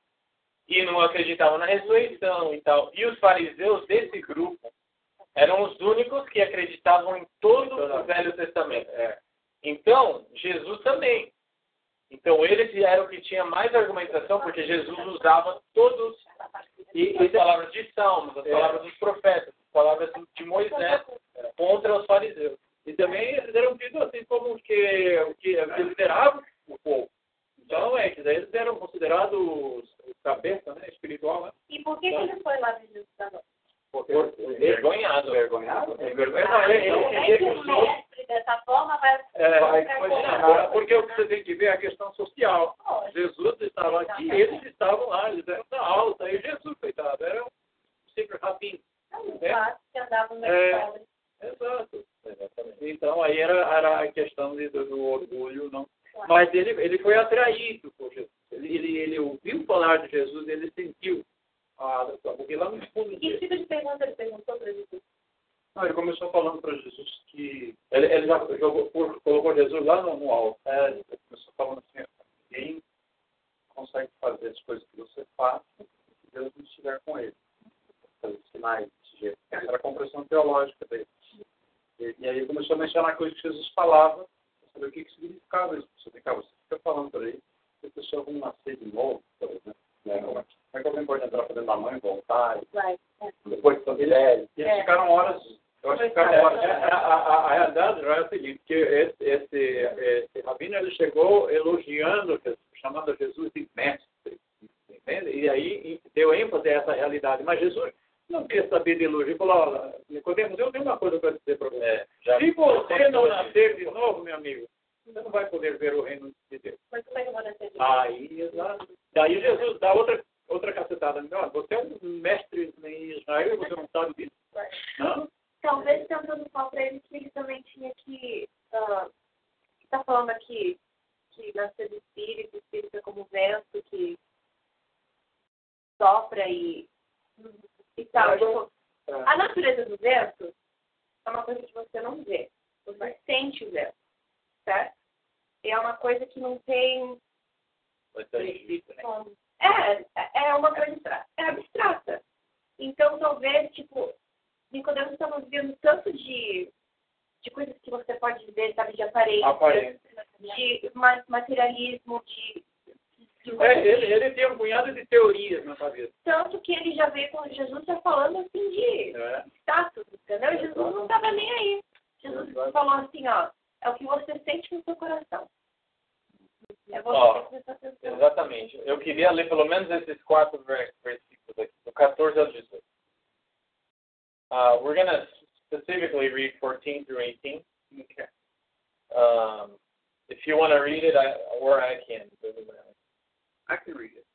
Speaker 5: e não acreditavam na ressurreição e tal. E os fariseus desse grupo eram os únicos que acreditavam em todo o Velho Testamento. É. Então, Jesus também. Então, eles eram que tinham mais argumentação, porque Jesus usava todas as palavras de Salmos, as palavras dos profetas, as palavras de Moisés contra os fariseus.
Speaker 3: E também eles eram tidos assim como que, o que lideravam o povo. Então, é que eles eram considerados o cabeça, né, espiritual. Né?
Speaker 4: E por que, que ele foi lá visitar da noite?
Speaker 3: Porque
Speaker 5: envergonhado.
Speaker 3: Envergonhado?
Speaker 4: Envergonhado. É que o mestre dessa forma vai...
Speaker 3: É, vai porque o que você tem que ver é a questão social. Jesus estava aqui, eles estavam lá, eles eram da alta, e Jesus, coitado, era um simples rabino.
Speaker 4: Né? Que andavam na
Speaker 3: é, exato. Então, aí era, era a questão de, do, do orgulho, não. Mas ele, ele foi atraído por Jesus. Ele, ele, ele ouviu falar de Jesus, ele sentiu. Ah, porque lá no fundo...
Speaker 4: Que tipo de pergunta ele perguntou para Jesus?
Speaker 3: Não, ele começou falando para Jesus que... Ele, ele já jogou, colocou Jesus lá no, no alto. É, ele começou falando assim, ninguém consegue fazer as coisas que você faz se Deus não estiver com ele. Fazer sinais desse jeito. Essa era a compreensão teológica dele. E, e aí ele começou a mencionar coisas que Jesus falava, para saber o que, que significava isso. Você fica falando por aí que a pessoa vai nascer de novo, por exemplo. Né? Como é que alguém pode entrar dentro da mãe, voltar, e
Speaker 4: vai, é.
Speaker 3: depois de família? E eles ficaram horas, eu acho que ficaram horas. A, a, a, a realidade já é o seguinte, que esse, esse, esse rabino ele chegou elogiando, chamando Jesus de mestre, entende? E aí deu ênfase a essa realidade. Mas Jesus não quer saber de elogio. Ele falou, Nicodemos, eu tenho uma coisa para dizer para você. É, já se você não nascer de novo, meu amigo, você não vai poder ver o reino de Deus.
Speaker 4: Mas como é que eu vou nascer de
Speaker 3: novo? Aí, exato. Daí Jesus dá outra, outra cacetada. Não, você é um mestre em Israel e você não sabe disso. Não?
Speaker 4: Talvez tentando falar para ele que ele também tinha que... Uh, está falando aqui que nascer do Espírito, o Espírito é como vento que sopra e, e tal. Tipo, a natureza do vento é uma coisa que você não vê. Você sente o vento, certo? E é uma coisa que não tem... É, é uma coisa é abstrata. Então, talvez, tipo, Nicodemos está nos vendo tanto de, de coisas que você pode ver, sabe, de aparência,
Speaker 3: Aparência.
Speaker 4: de materialismo, de... de
Speaker 3: é, ele, ele tem um punhado de teorias na cabeça.
Speaker 4: Tanto que ele já veio com Jesus já falando assim de é. status, entendeu? Jesus não estava nem aí. Jesus Jesus falou assim, ó, é o que você sente no seu coração. É você
Speaker 5: Ó,
Speaker 4: que precisa atenção.
Speaker 5: Exatamente. Eu queria ler pelo menos esses quatro versículos aqui, do catorze ao dezoito. Uh, we're going to specifically read fourteen through eighteen.
Speaker 3: Okay.
Speaker 5: Um, if you want to read it, I, or I can.
Speaker 3: I can read it.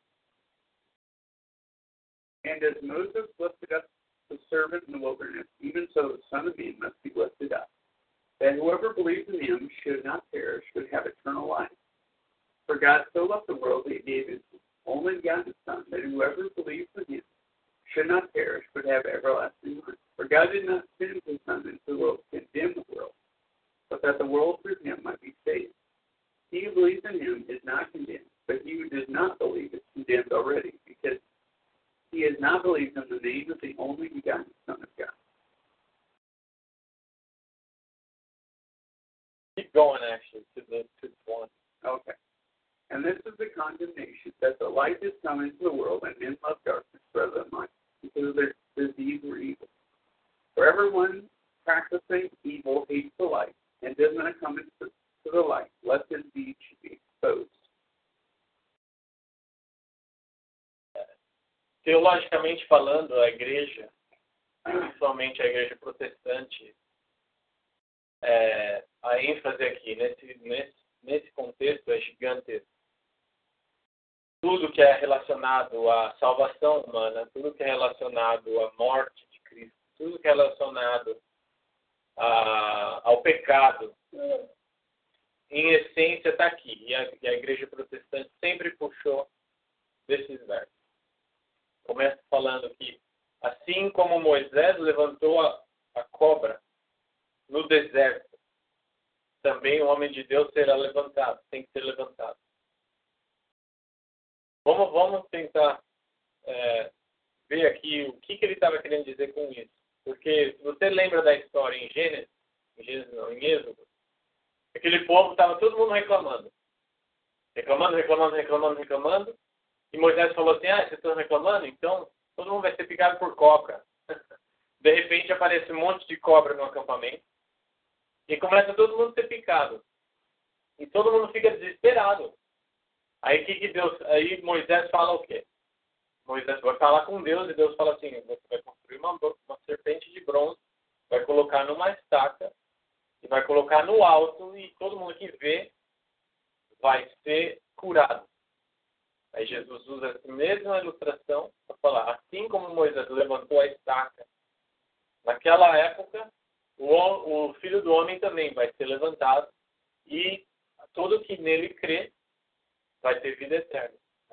Speaker 3: And as Moses lifted up the servant in the wilderness, even so the Son of Man must be lifted up, that whoever believes in him should not perish, but have eternal life. For God so loved the world that he gave his only begotten Son, that whoever believes in him should not perish, but have everlasting life. For God did not send his Son into the world to condemn the world, but that the world through him might be saved. He who believes in him is not condemned, but he who does not believe is condemned already, because he has not believed in the name of the only begotten Son of God.
Speaker 5: Keep going, actually, to the to one.
Speaker 3: Okay. And this is the condemnation, that the light has come into the world, and men love darkness rather than light, because their, their deeds were evil. For everyone practicing evil hates the light, and does not come into to the light, lest his deeds should be exposed.
Speaker 5: Teologicamente falando, a igreja, principalmente a igreja protestante, é, a ênfase aqui nesse, nesse, nesse contexto é gigantesca. Tudo que é relacionado à salvação humana, tudo que é relacionado à morte de Cristo, tudo que é relacionado a, ao pecado, em essência está aqui. E a, e a igreja protestante sempre puxou desses versos. Começa falando que, assim como Moisés levantou a, a cobra no deserto, também o homem de Deus será levantado, tem que ser levantado. Vamos, vamos tentar é, ver aqui o que, que ele estava querendo dizer com isso. Porque se você lembra da história em Gênesis, em Gênesis não, em Êxodo, aquele povo estava todo mundo reclamando. Reclamando, reclamando, reclamando, reclamando. E Moisés falou assim, ah, vocês estão reclamando? Então todo mundo vai ser picado por cobra. De repente aparece um monte de cobra no acampamento. E começa todo mundo a ser picado. E todo mundo fica desesperado. Aí que, que Deus, aí Moisés fala o quê? Moisés vai falar com Deus e Deus fala assim, você vai construir uma, uma serpente de bronze, vai colocar numa estaca e vai colocar no alto e todo mundo que vê vai ser curado. Aí Jesus usa essa mesma ilustração para falar, assim como Moisés levantou a estaca, naquela época, o, o Filho do Homem também vai ser levantado e todo que nele crê vai ter vida eterna.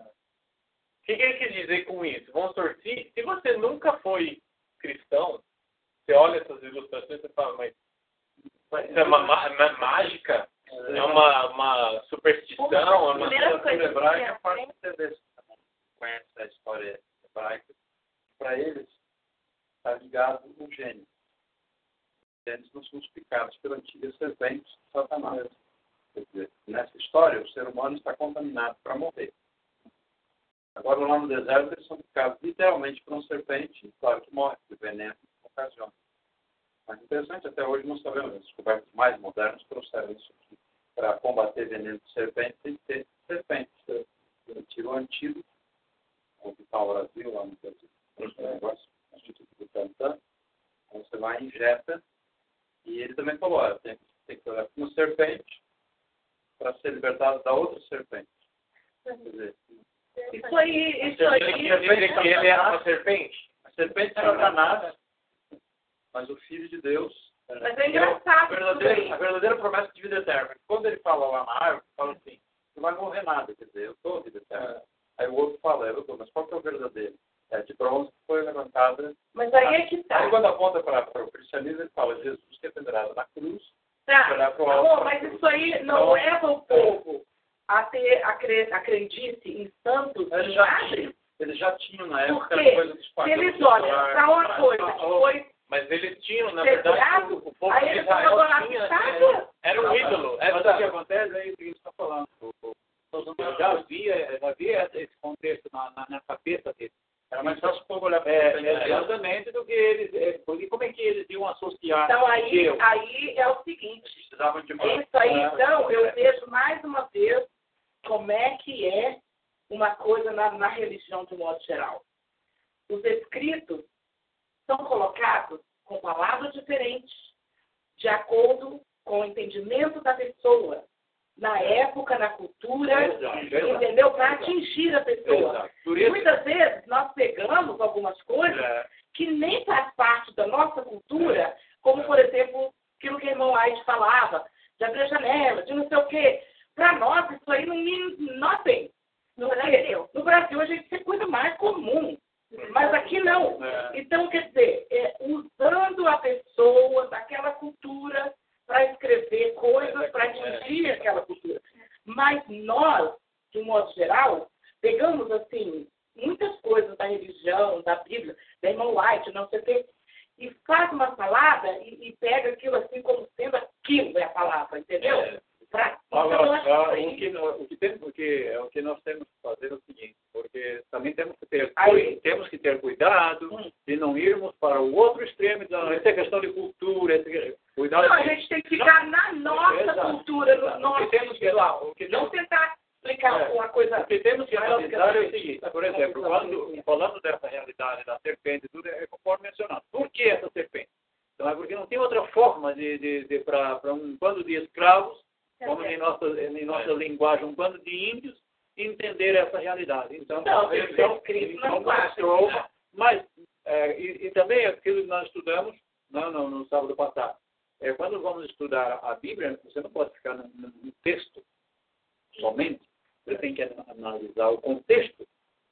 Speaker 5: O que, que ele quer dizer com isso? Vamos sortir? Se você nunca foi cristão, você olha essas ilustrações e fala, mas isso é uma, uma mágica? É uma, uma superstição? É uma
Speaker 6: cultura
Speaker 3: hebraica, pode ser desse também. Conhece a história hebraica. Para eles, está ligado o Gênesis. Os Gênesis não são os picados pela antiga serpente de Satanás. Quer dizer, nessa história, o ser humano está contaminado para morrer. Agora, lá no deserto, eles são picados literalmente por uma serpente, claro que morre, porque o veneno ocasiona. Mas interessante, até hoje não sabemos, as descobertas mais modernas trouxeram isso aqui. Para combater veneno de serpente, tem que ter serpente. Você tira o antídoto, como está no Brasil, lá no Brasil, trouxe um negócio, o Instituto do Tantan, você vai e injeta, e ele também falou, olha, tem, tem que olhar para uma serpente para ser libertado da outra serpente. Quer dizer,
Speaker 6: Isso aí, isso aí.
Speaker 5: Ele quer dizer que ele era uma serpente?
Speaker 3: a serpente era Satanás, mas o Filho de Deus.
Speaker 6: Mas é engraçado.
Speaker 3: A verdadeira, a verdadeira promessa de vida eterna. Quando ele fala lá na árvore, fala assim, não vai morrer nada, quer dizer, eu sou a vida eterna. Aí o outro fala, eu tô, mas qual que é o verdadeiro? É de bronze que foi levantada.
Speaker 6: Mas aí é que tá.
Speaker 3: Aí quando aponta para o cristianismo, ele fala, Jesus que é pendurado na cruz.
Speaker 6: Tá. Bom, mas isso aí não leva o povo a ter a, cre... a crendice em santos
Speaker 3: eles
Speaker 6: em
Speaker 3: já,
Speaker 6: nada?
Speaker 3: tinham, eles já tinham na época
Speaker 6: Porque
Speaker 3: coisa dos
Speaker 6: se
Speaker 3: pagãos.
Speaker 6: eles olham para uma coisa que foi
Speaker 5: Mas eles tinham, na verdade,
Speaker 6: separado,
Speaker 5: o povo
Speaker 6: aí
Speaker 5: de
Speaker 6: eles vão
Speaker 5: Israel
Speaker 6: adorar
Speaker 5: tinha,
Speaker 6: estátua?
Speaker 5: era um ídolo.
Speaker 3: Mas o que
Speaker 5: Essa,
Speaker 3: acontece é isso que a gente está falando. Eu já havia, já havia esse contexto na, na, na cabeça dele. Era mais fácil o povo vamos olhar para
Speaker 7: É, exatamente do que eles. É, porque como é que eles iam associar?
Speaker 6: Então, aí,
Speaker 7: Deus?
Speaker 6: aí é o seguinte.
Speaker 3: precisavam de uma...
Speaker 6: Isso aí, então, eu vejo mais uma vez como é que é uma coisa na, na religião de modo geral. Os escritos são colocados com palavras diferentes, de acordo com o entendimento da pessoa, na época, na cultura,
Speaker 7: Exato, exato.
Speaker 6: entendeu? Para atingir a pessoa.
Speaker 7: Exato. Por isso,
Speaker 6: Muitas vezes nós pegamos algumas coisas
Speaker 7: é,
Speaker 6: que nem faz parte da nossa cultura, como, por exemplo, aquilo que o irmão Aide falava, de abrir a janela, de não sei o quê. Para nós, isso aí não means nothing. No Brasil. No Brasil, a gente tem coisa mais comum. Mas aqui não.
Speaker 7: É.
Speaker 6: Então, quer dizer, é, usando a pessoa daquela cultura para escrever coisas, para atingir aquela cultura. Mas nós, de um modo geral, pegamos, assim, muitas coisas da religião, da Bíblia, da irmã White, não sei o quê, e faz uma salada e, e pega aquilo assim como sendo aquilo é a palavra, entendeu?
Speaker 7: É.
Speaker 6: Pra,
Speaker 7: Agora,
Speaker 6: então, eu acho
Speaker 7: ah,
Speaker 6: que
Speaker 7: o, que, nós- o, que temos, o, que, o que nós temos que fazer é o seguinte, porque também temos que ter,
Speaker 6: Aí.
Speaker 7: temos que ter cuidado
Speaker 6: Hum.
Speaker 7: de não irmos para o outro extremo, então, essa é questão de cultura, essa, cuidado.
Speaker 6: Não, a gente tem que ficar na nossa
Speaker 7: Exato,
Speaker 6: cultura, no
Speaker 7: exato.
Speaker 6: nosso
Speaker 7: O que temos que-
Speaker 6: individual.
Speaker 7: o que
Speaker 6: Não
Speaker 7: temos-
Speaker 6: tentar explicar
Speaker 7: É.
Speaker 6: uma coisa.
Speaker 7: O que temos que
Speaker 6: maior
Speaker 7: analisar
Speaker 6: que a
Speaker 7: é o
Speaker 6: gente.
Speaker 7: seguinte, por exemplo, quando, falando dessa realidade da serpente, tudo é conforme mencionado. Por que essa serpente? Então é porque não tem outra forma de, de, de para um bando de escravos, como em nossa, em nossa linguagem, um bando de índios, entender essa realidade. Então,
Speaker 6: Não,
Speaker 7: eles
Speaker 6: isso é
Speaker 7: são-
Speaker 6: escrito na
Speaker 7: então,
Speaker 6: linguagem.
Speaker 7: mostrou, mas, é, e, e também aquilo que nós estudamos não, não, no sábado passado. É, quando vamos estudar a Bíblia, você não pode ficar no, no- no texto somente. Você tem que analisar o contexto.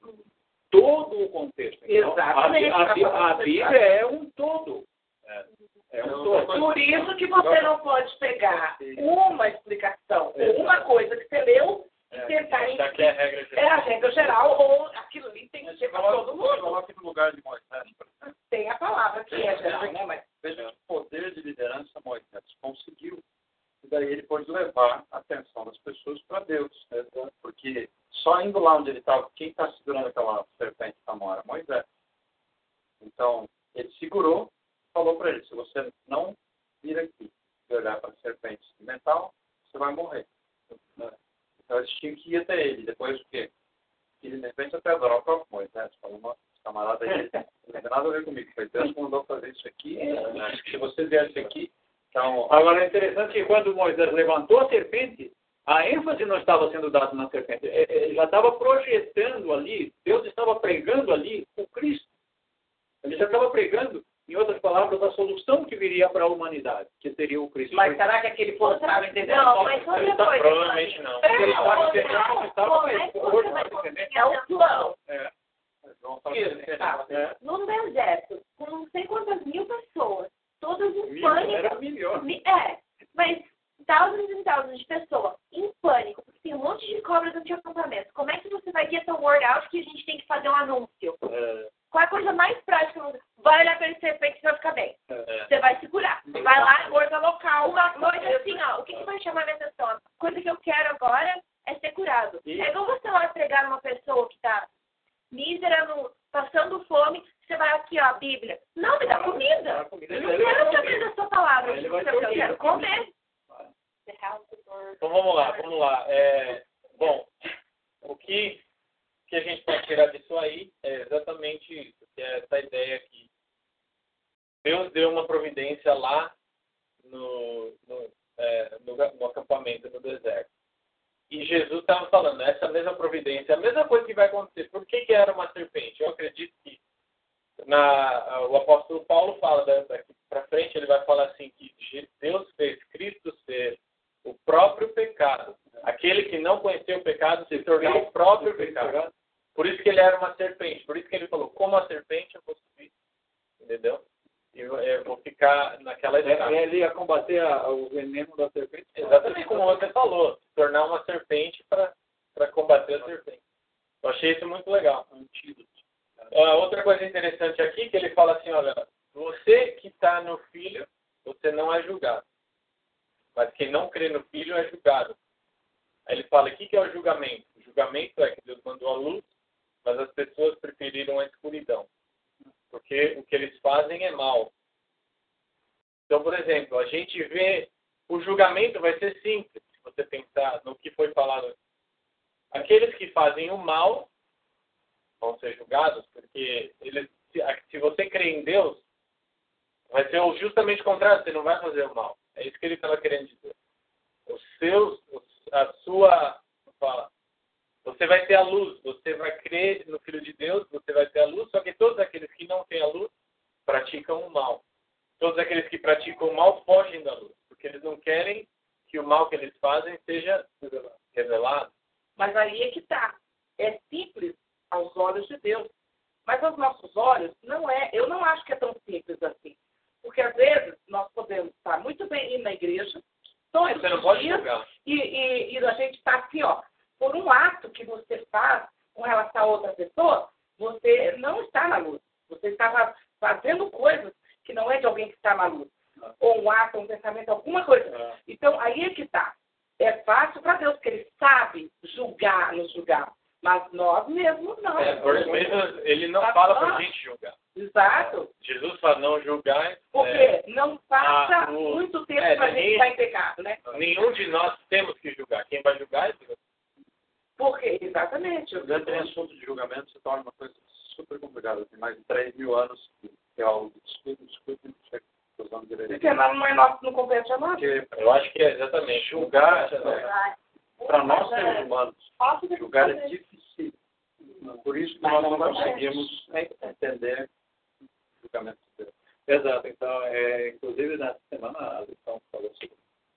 Speaker 7: Todo o contexto. Então,
Speaker 6: Exatamente.
Speaker 7: A, a, a Bíblia é um todo. É, é um todo.
Speaker 6: Por isso que você não pode pegar uma explicação, ou uma coisa que você leu e tentar
Speaker 5: Já que é a regra
Speaker 6: é
Speaker 5: geral.
Speaker 6: a regra geral, ou aquilo ali tem que ser para todo mundo.
Speaker 3: Coloque no lugar de Moisés, por exemplo.
Speaker 6: Tem a palavra que é geral, né? Mas
Speaker 3: Veja que o poder de liderança Moisés conseguiu. E daí ele pode levar a atenção das pessoas para Deus. Né? Porque só indo lá onde ele estava, quem está segurando aquela serpente da mora? Moisés. Então, ele segurou, falou para ele, se você não vir aqui e olhar para a serpente mental, você vai morrer. Né? Então eles tinham que ir até ele. Depois o quê? E de repente até adorar o próprio Moisés. Falou, uma camarada aí, não tem nada a ver comigo. Foi Deus que mandou fazer isso aqui. Né? Se você viesse aqui, então...
Speaker 7: Agora é interessante que quando Moisés levantou a serpente, a ênfase não estava sendo dada na serpente. Ele já estava projetando ali, Deus estava pregando ali o Cristo. Ele já estava pregando, em outras palavras, a solução que viria para a humanidade, que seria o Cristo.
Speaker 6: Mas será que aquele povo estava entendendo?
Speaker 4: Não, mas outra coisa.
Speaker 5: Provavelmente não.
Speaker 7: Ele estava
Speaker 4: Não,
Speaker 7: entendendo,
Speaker 4: não,
Speaker 7: estava
Speaker 4: como é que você vai conseguir
Speaker 6: É o plano.
Speaker 7: É,
Speaker 3: João estava
Speaker 6: Isso,
Speaker 3: entendendo.
Speaker 6: tá.
Speaker 7: é.
Speaker 4: No deserto, com não sei quantas mil pessoas, todas em
Speaker 7: Mil,
Speaker 4: pânico.
Speaker 7: era melhor.
Speaker 4: Mi- É, mas thousands and thousands de pessoas em pânico, porque tem um monte de cobras no seu acampamento. Como é que você vai get the word out que a gente tem que fazer um anúncio?
Speaker 7: É,
Speaker 4: Qual é a coisa mais prática? no mundo? Vai olhar para esse serpente que vai ficar bem.
Speaker 7: é.
Speaker 4: Você vai segurar. Vai lá, coisa local. Uma coisa assim, ó. O que, que vai chamar minha atenção? A coisa que eu quero agora é ser curado. É igual você lá pregar numa pessoa que tá mísera, no, passando fome. Você vai aqui, ó, a Bíblia. Não, me dá comida.
Speaker 7: A comida
Speaker 4: Eu não
Speaker 7: dele vai
Speaker 4: quero
Speaker 7: comer.
Speaker 4: saber da sua palavra.
Speaker 7: Ele vai
Speaker 4: Eu
Speaker 7: comer.
Speaker 4: quero comer.
Speaker 5: Então vamos lá, vamos lá. É, bom, o que, que a gente pode tirar disso aí é exatamente isso, que é essa ideia que Deus deu uma providência lá no, no, é, no, no acampamento, no deserto. E Jesus estava falando, essa mesma providência, a mesma coisa que vai acontecer. Por que, que era uma serpente? Eu acredito que na, o apóstolo Paulo fala, daqui para frente, ele vai falar assim, que Deus fez, Cristo fez o próprio pecado. Aquele que não conheceu o pecado se tornou o próprio pecado. Por isso que ele era uma serpente. Por isso que ele falou, como a serpente eu vou subir. Entendeu? E eu, eu vou ficar naquela escada.
Speaker 7: É, ele ia combater a- o veneno da serpente.
Speaker 5: Exatamente como você falou. Se tornar uma serpente para combater a serpente. Eu achei isso muito legal. Ah, outra coisa interessante aqui, que ele fala assim, olha, você que está no Filho, você não é julgado. Mas quem não crê no Filho é julgado. Aí ele fala, o que é o julgamento? O julgamento é que Deus mandou a luz, mas as pessoas preferiram a escuridão. porque o que eles fazem é mal. Então, por exemplo, a gente vê, o julgamento vai ser simples, se você pensar no que foi falado. Aqueles que fazem o mal vão ser julgados, porque eles, se você crê em Deus, vai ser justamente o contrário, você não vai fazer o mal. É isso que ele estava querendo dizer. Os seus, a sua, fala, você vai ter a luz, você vai crer no Filho de Deus, você vai ter a luz, só que todos aqueles que não têm a luz praticam o mal. Todos aqueles que praticam o mal fogem da luz, porque eles não querem que o mal que eles fazem seja revelado.
Speaker 6: Mas aí é que está. É simples aos olhos de Deus. Mas aos nossos olhos, não é. Eu não acho que é tão simples assim. Porque às vezes nós podemos estar muito bem indo na igreja, todos
Speaker 5: Você não
Speaker 6: os
Speaker 5: pode
Speaker 6: dias,
Speaker 5: julgar.
Speaker 6: e, e, e a gente está assim, ó, por um ato que você faz com relação a outra pessoa, você não está na luz. Você está fazendo coisas que não é de alguém que está na luz. Ou um ato, um pensamento, alguma coisa. Então, aí é que está. É fácil para Deus, porque Ele sabe julgar, nos julgar. Mas nós mesmos não.
Speaker 5: É, por isso mesmo, ele não fala para a gente julgar.
Speaker 6: Exato.
Speaker 5: Jesus fala, não julgar.
Speaker 6: Porque
Speaker 5: é,
Speaker 6: não passa
Speaker 5: ah, o,
Speaker 6: muito tempo
Speaker 5: é,
Speaker 6: para a gente
Speaker 5: ninguém,
Speaker 6: estar em pecado, né?
Speaker 5: Nenhum de nós temos que julgar. Quem vai julgar é Deus.
Speaker 6: Por quê? Exatamente.
Speaker 3: O grande assunto de julgamento se torna uma coisa super complicada. Tem mais de três mil anos que é algo discute, discute, não chega a usar direito.
Speaker 6: Porque não é nosso, não compete a nós.
Speaker 3: Porque
Speaker 5: Eu acho que é exatamente.
Speaker 3: julgar, é, para nós seres humanos, julgar é difícil. Por isso que nós não conseguimos entender o julgamento de Deus.
Speaker 7: Exato. Então, é, inclusive, nessa semana, a lição falou sobre,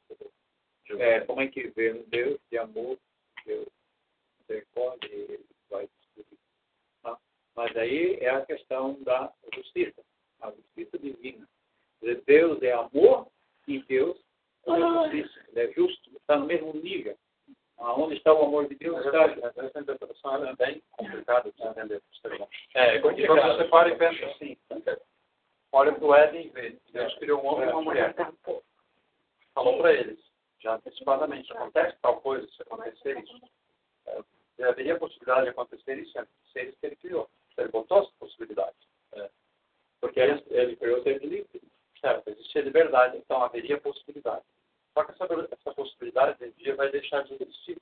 Speaker 7: sobre é, como é que vê um Deus de amor, Deus misericórdia, ele vai descobrir. Tá? Mas aí é a questão da justiça, a justiça divina. Deus é amor e Deus é justiça. Ele é justo, está no mesmo nível. Onde está o amor de Deus? Está...
Speaker 3: Essa interpretação é bem complicada de entender.
Speaker 5: É,
Speaker 3: Quando você para e pensa assim, olha para o Éden e vê, Deus criou um homem e uma mulher. Falou para eles, já antecipadamente, acontece tal coisa, se acontecer isso. É, haveria a possibilidade de acontecer isso entre os seres que ele criou. Ele botou essa possibilidade. É. Porque ele, ele criou sempre livre. Certo, existia liberdade, então haveria possibilidade. Só que essa, essa possibilidade de um dia vai deixar de existir.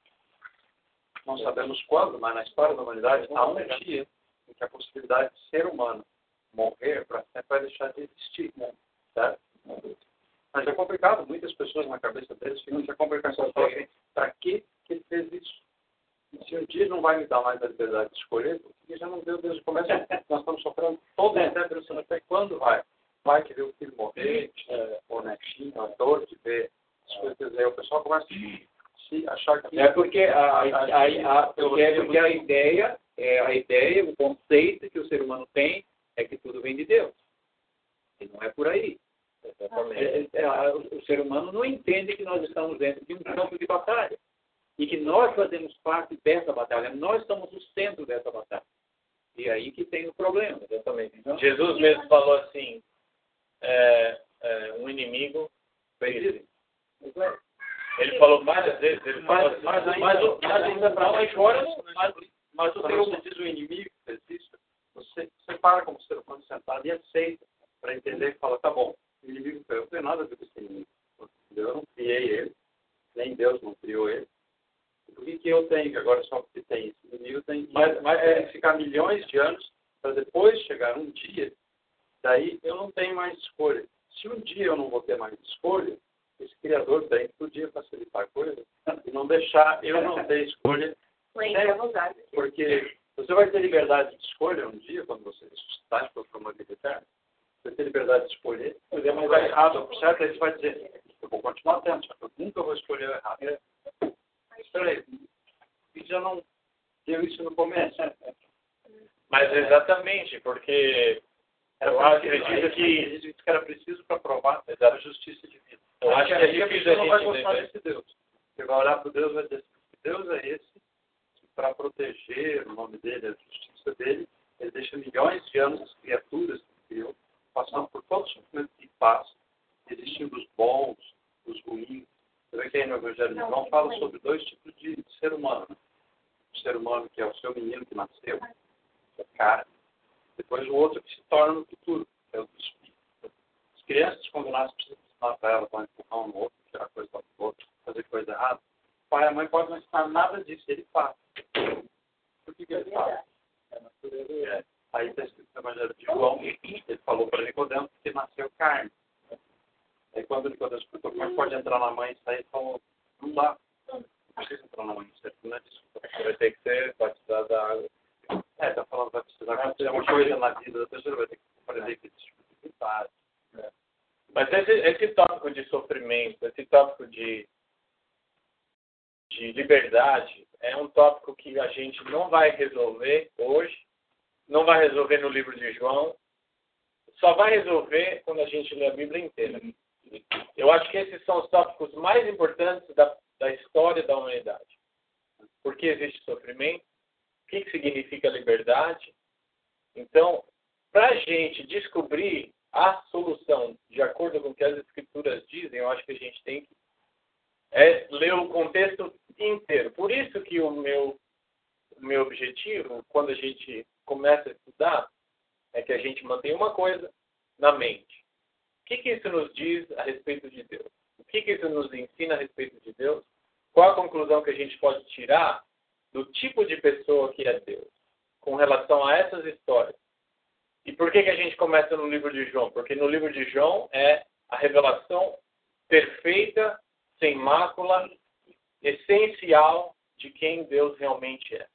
Speaker 3: Não sabemos quando, mas na história da humanidade há um dia em que a possibilidade de ser humano morrer para sempre vai deixar de existir. Né? Certo? Mas é complicado. Muitas pessoas na cabeça deles ficam que é complicado. Para que ele fez isso? E se um dia não vai me dar mais a liberdade de escolher, porque já não deu desde o começo. Nós estamos sofrendo todo o tempo pensando até quando vai. Vai que vê o filho morrer, é, ou netinho, a dor de ver as coisas aí. O pessoal começa a se achar que...
Speaker 7: É porque a, a, a, a, porque é porque a ideia, é, a ideia, o conceito que o ser humano tem é que tudo vem de Deus. E não é por aí. É, é, é, o, o ser humano não entende que nós estamos dentro de um campo de batalha. E que nós fazemos parte dessa batalha. Nós somos o centro dessa batalha. E aí que tem o problema. Exatamente. Então,
Speaker 5: Jesus mesmo falou assim, é, é, um inimigo fez. Ele falou várias vezes, ele falou assim,
Speaker 3: mas, mas, mas, mas ainda para lá fora, mas, mas o ser humano diz o inimigo fez isso, você, você para como ser humano sentado e aceita para entender e fala, tá bom, o inimigo foi eu, não tem nada a ver com esse inimigo. Eu não criei ele, nem Deus não criou ele. Por que, que eu tenho, que agora só porque tem esse inimigo, tem que mas, mas, é, ficar milhões de anos para depois chegar um dia, daí eu não tenho mais escolha. Se um dia eu não vou ter mais escolha, esse Criador tem que podia facilitar a coisa e não deixar eu não ter escolha. Né? Porque você vai ter liberdade de escolha um dia, quando você ressuscitar para uma vida eterna. Você tem liberdade de escolher, mas é mais errado, certo? Aí você vai dizer, eu vou continuar tendo, eu nunca vou escolher o errado. É. Espera aí, e já não deu isso no começo.
Speaker 5: Mas exatamente, porque eu acredito que
Speaker 3: isso era preciso para provar a justiça divina.
Speaker 5: Eu acho que é difícil a gente
Speaker 3: não vai gostar desse Deus. Você vai olhar para o Deus e vai dizer que Deus é esse, que para proteger o nome dele, a justiça dele, ele deixa milhões de anos as criaturas que criou, passando por todo o sofrimento que passa, existindo os bons, os ruins. Você vê que aí no Evangelho de João fala sobre dois tipos de, de ser humano. O ser humano que é o seu menino que nasceu, que é carne,
Speaker 7: Depois o outro que se torna no futuro, que é o do espírito. As crianças, quando nascem, precisam ensinar para elas, para empurrar um no outro, tirar coisa do outro, fazer coisa errada. O pai e a mãe podem não ensinar nada disso, ele faz. Por que, que ele faz? É natureza. É. Aí está escrito no Evangelho de João, ele falou para Nicodemo que nasceu carne. Aí quando Nicodemo perguntou como é que pode entrar na mãe e sair, ele falou, não dá. Não precisa entrar na mãe, isso não é desculpa.
Speaker 5: Vai ter que ser batizado da água.
Speaker 7: É, está falando que vai precisar acontecer uma coisa na vida da pessoa, vai ter que aprender que dificuldade. É.
Speaker 5: Mas esse, esse tópico de sofrimento, esse tópico de, de liberdade, é um tópico que a gente não vai resolver hoje, não vai resolver no livro de João, só vai resolver quando a gente lê a Bíblia inteira. Eu acho que esses são os tópicos mais importantes da, da história da humanidade. Por que existe sofrimento? O que significa liberdade? Então, para a gente descobrir a solução de acordo com o que as Escrituras dizem, eu acho que a gente tem que é, ler o contexto inteiro. Por isso que o meu, o meu objetivo, quando a gente começa a estudar, é que a gente mantenha uma coisa na mente. O que, que isso nos diz a respeito de Deus? O que, que isso nos ensina a respeito de Deus? Qual a conclusão que a gente pode tirar do tipo de pessoa que é Deus, com relação a essas histórias? E por que, que a gente começa no livro de João? Porque no livro de João é a revelação perfeita, sem mácula, essencial de quem Deus realmente é.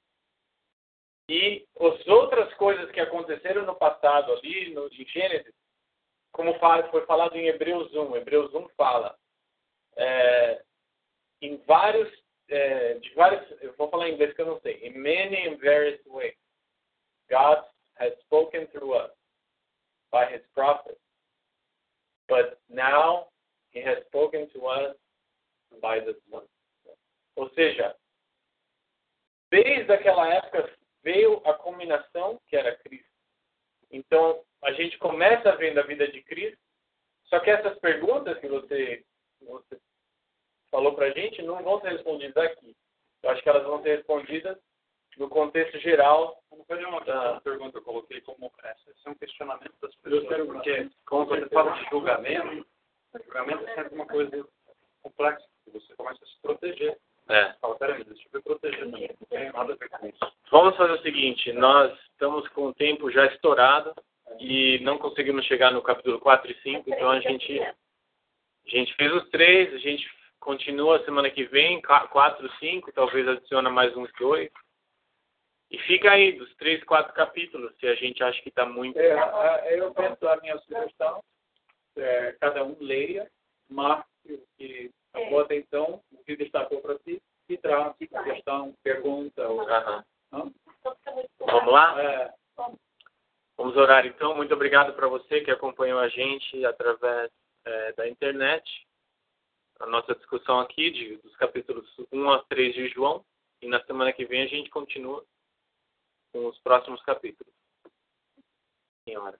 Speaker 5: E as outras coisas que aconteceram no passado ali, no, em Gênesis, como foi falado em Hebreus um, Hebreus um fala é, em vários, é, de vários, eu vou falar em inglês que eu não sei, in many and various ways, God has spoken through us by His prophets, but now He has spoken to us by the Son. Ou seja, desde aquela época veio a culminação que era Cristo. Então, a gente começa vendo a vida de Cristo, só que essas perguntas que você, você falou para a gente não vão ser respondidas aqui. Eu acho que elas vão ser respondidas no contexto geral.
Speaker 7: Vamos fazer uma da... pergunta que eu coloquei como essa. Esse é um questionamento das pessoas, porque quando você fala de julgamento, julgamento é sempre uma coisa complexa, você começa a se proteger.
Speaker 5: É.
Speaker 7: Fala, peraí, deixa eu me proteger também. Não tem nada a ver com isso.
Speaker 5: Vamos fazer o seguinte, nós estamos com o tempo já estourado e não conseguimos chegar no capítulo quatro e cinco, então a gente, a gente fez os três, a gente continua semana que vem, quatro e cinco, talvez adiciona mais uns dois. E fica aí, dos três, quatro capítulos, se a gente acha que está muito...
Speaker 7: É, eu penso a minha sugestão, é, cada um leia, marque o que chamou a atenção, o que destacou para si, e traz sugestão, pergunta. Ou...
Speaker 5: Uhum. Vamos lá?
Speaker 7: É.
Speaker 5: Vamos orar então. Muito obrigado para você que acompanhou a gente através é, da internet. A nossa discussão aqui de, dos capítulos um a três de João. E na semana que vem a gente continua com os próximos capítulos. Senhora.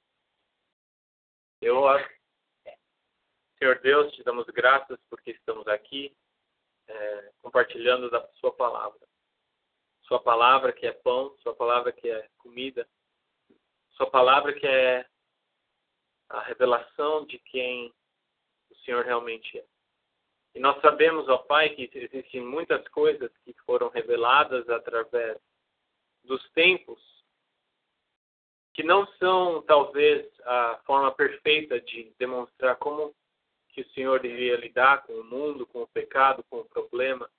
Speaker 5: Eu oro. Senhor Deus, te damos graças porque estamos aqui é, compartilhando da sua palavra. Sua palavra que é pão, sua palavra que é comida, sua palavra que é a revelação de quem o Senhor realmente é. E nós sabemos, ó Pai, que existem muitas coisas que foram reveladas através dos tempos, que não são, talvez, a forma perfeita de demonstrar como que o Senhor deveria lidar com o mundo, com o pecado, com o problema.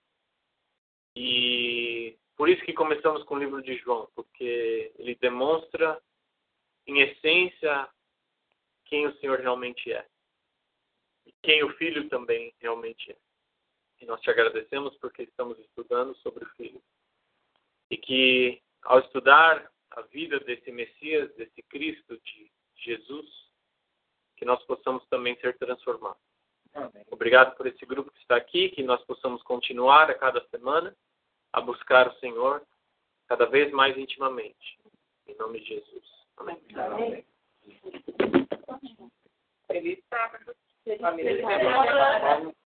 Speaker 5: E por isso que começamos com o livro de João, porque ele demonstra, em essência, quem o Senhor realmente é. E quem o Filho também realmente é. E nós te agradecemos porque estamos estudando sobre o Filho. E que, ao estudar a vida desse Messias, desse Cristo, de Jesus, que nós possamos também ser transformados. Amém. Obrigado por esse grupo que está aqui, que nós possamos continuar a cada semana a buscar o Senhor cada vez mais intimamente. Em nome de Jesus. Amém.
Speaker 6: Amém.
Speaker 7: Feliz sábado. Família.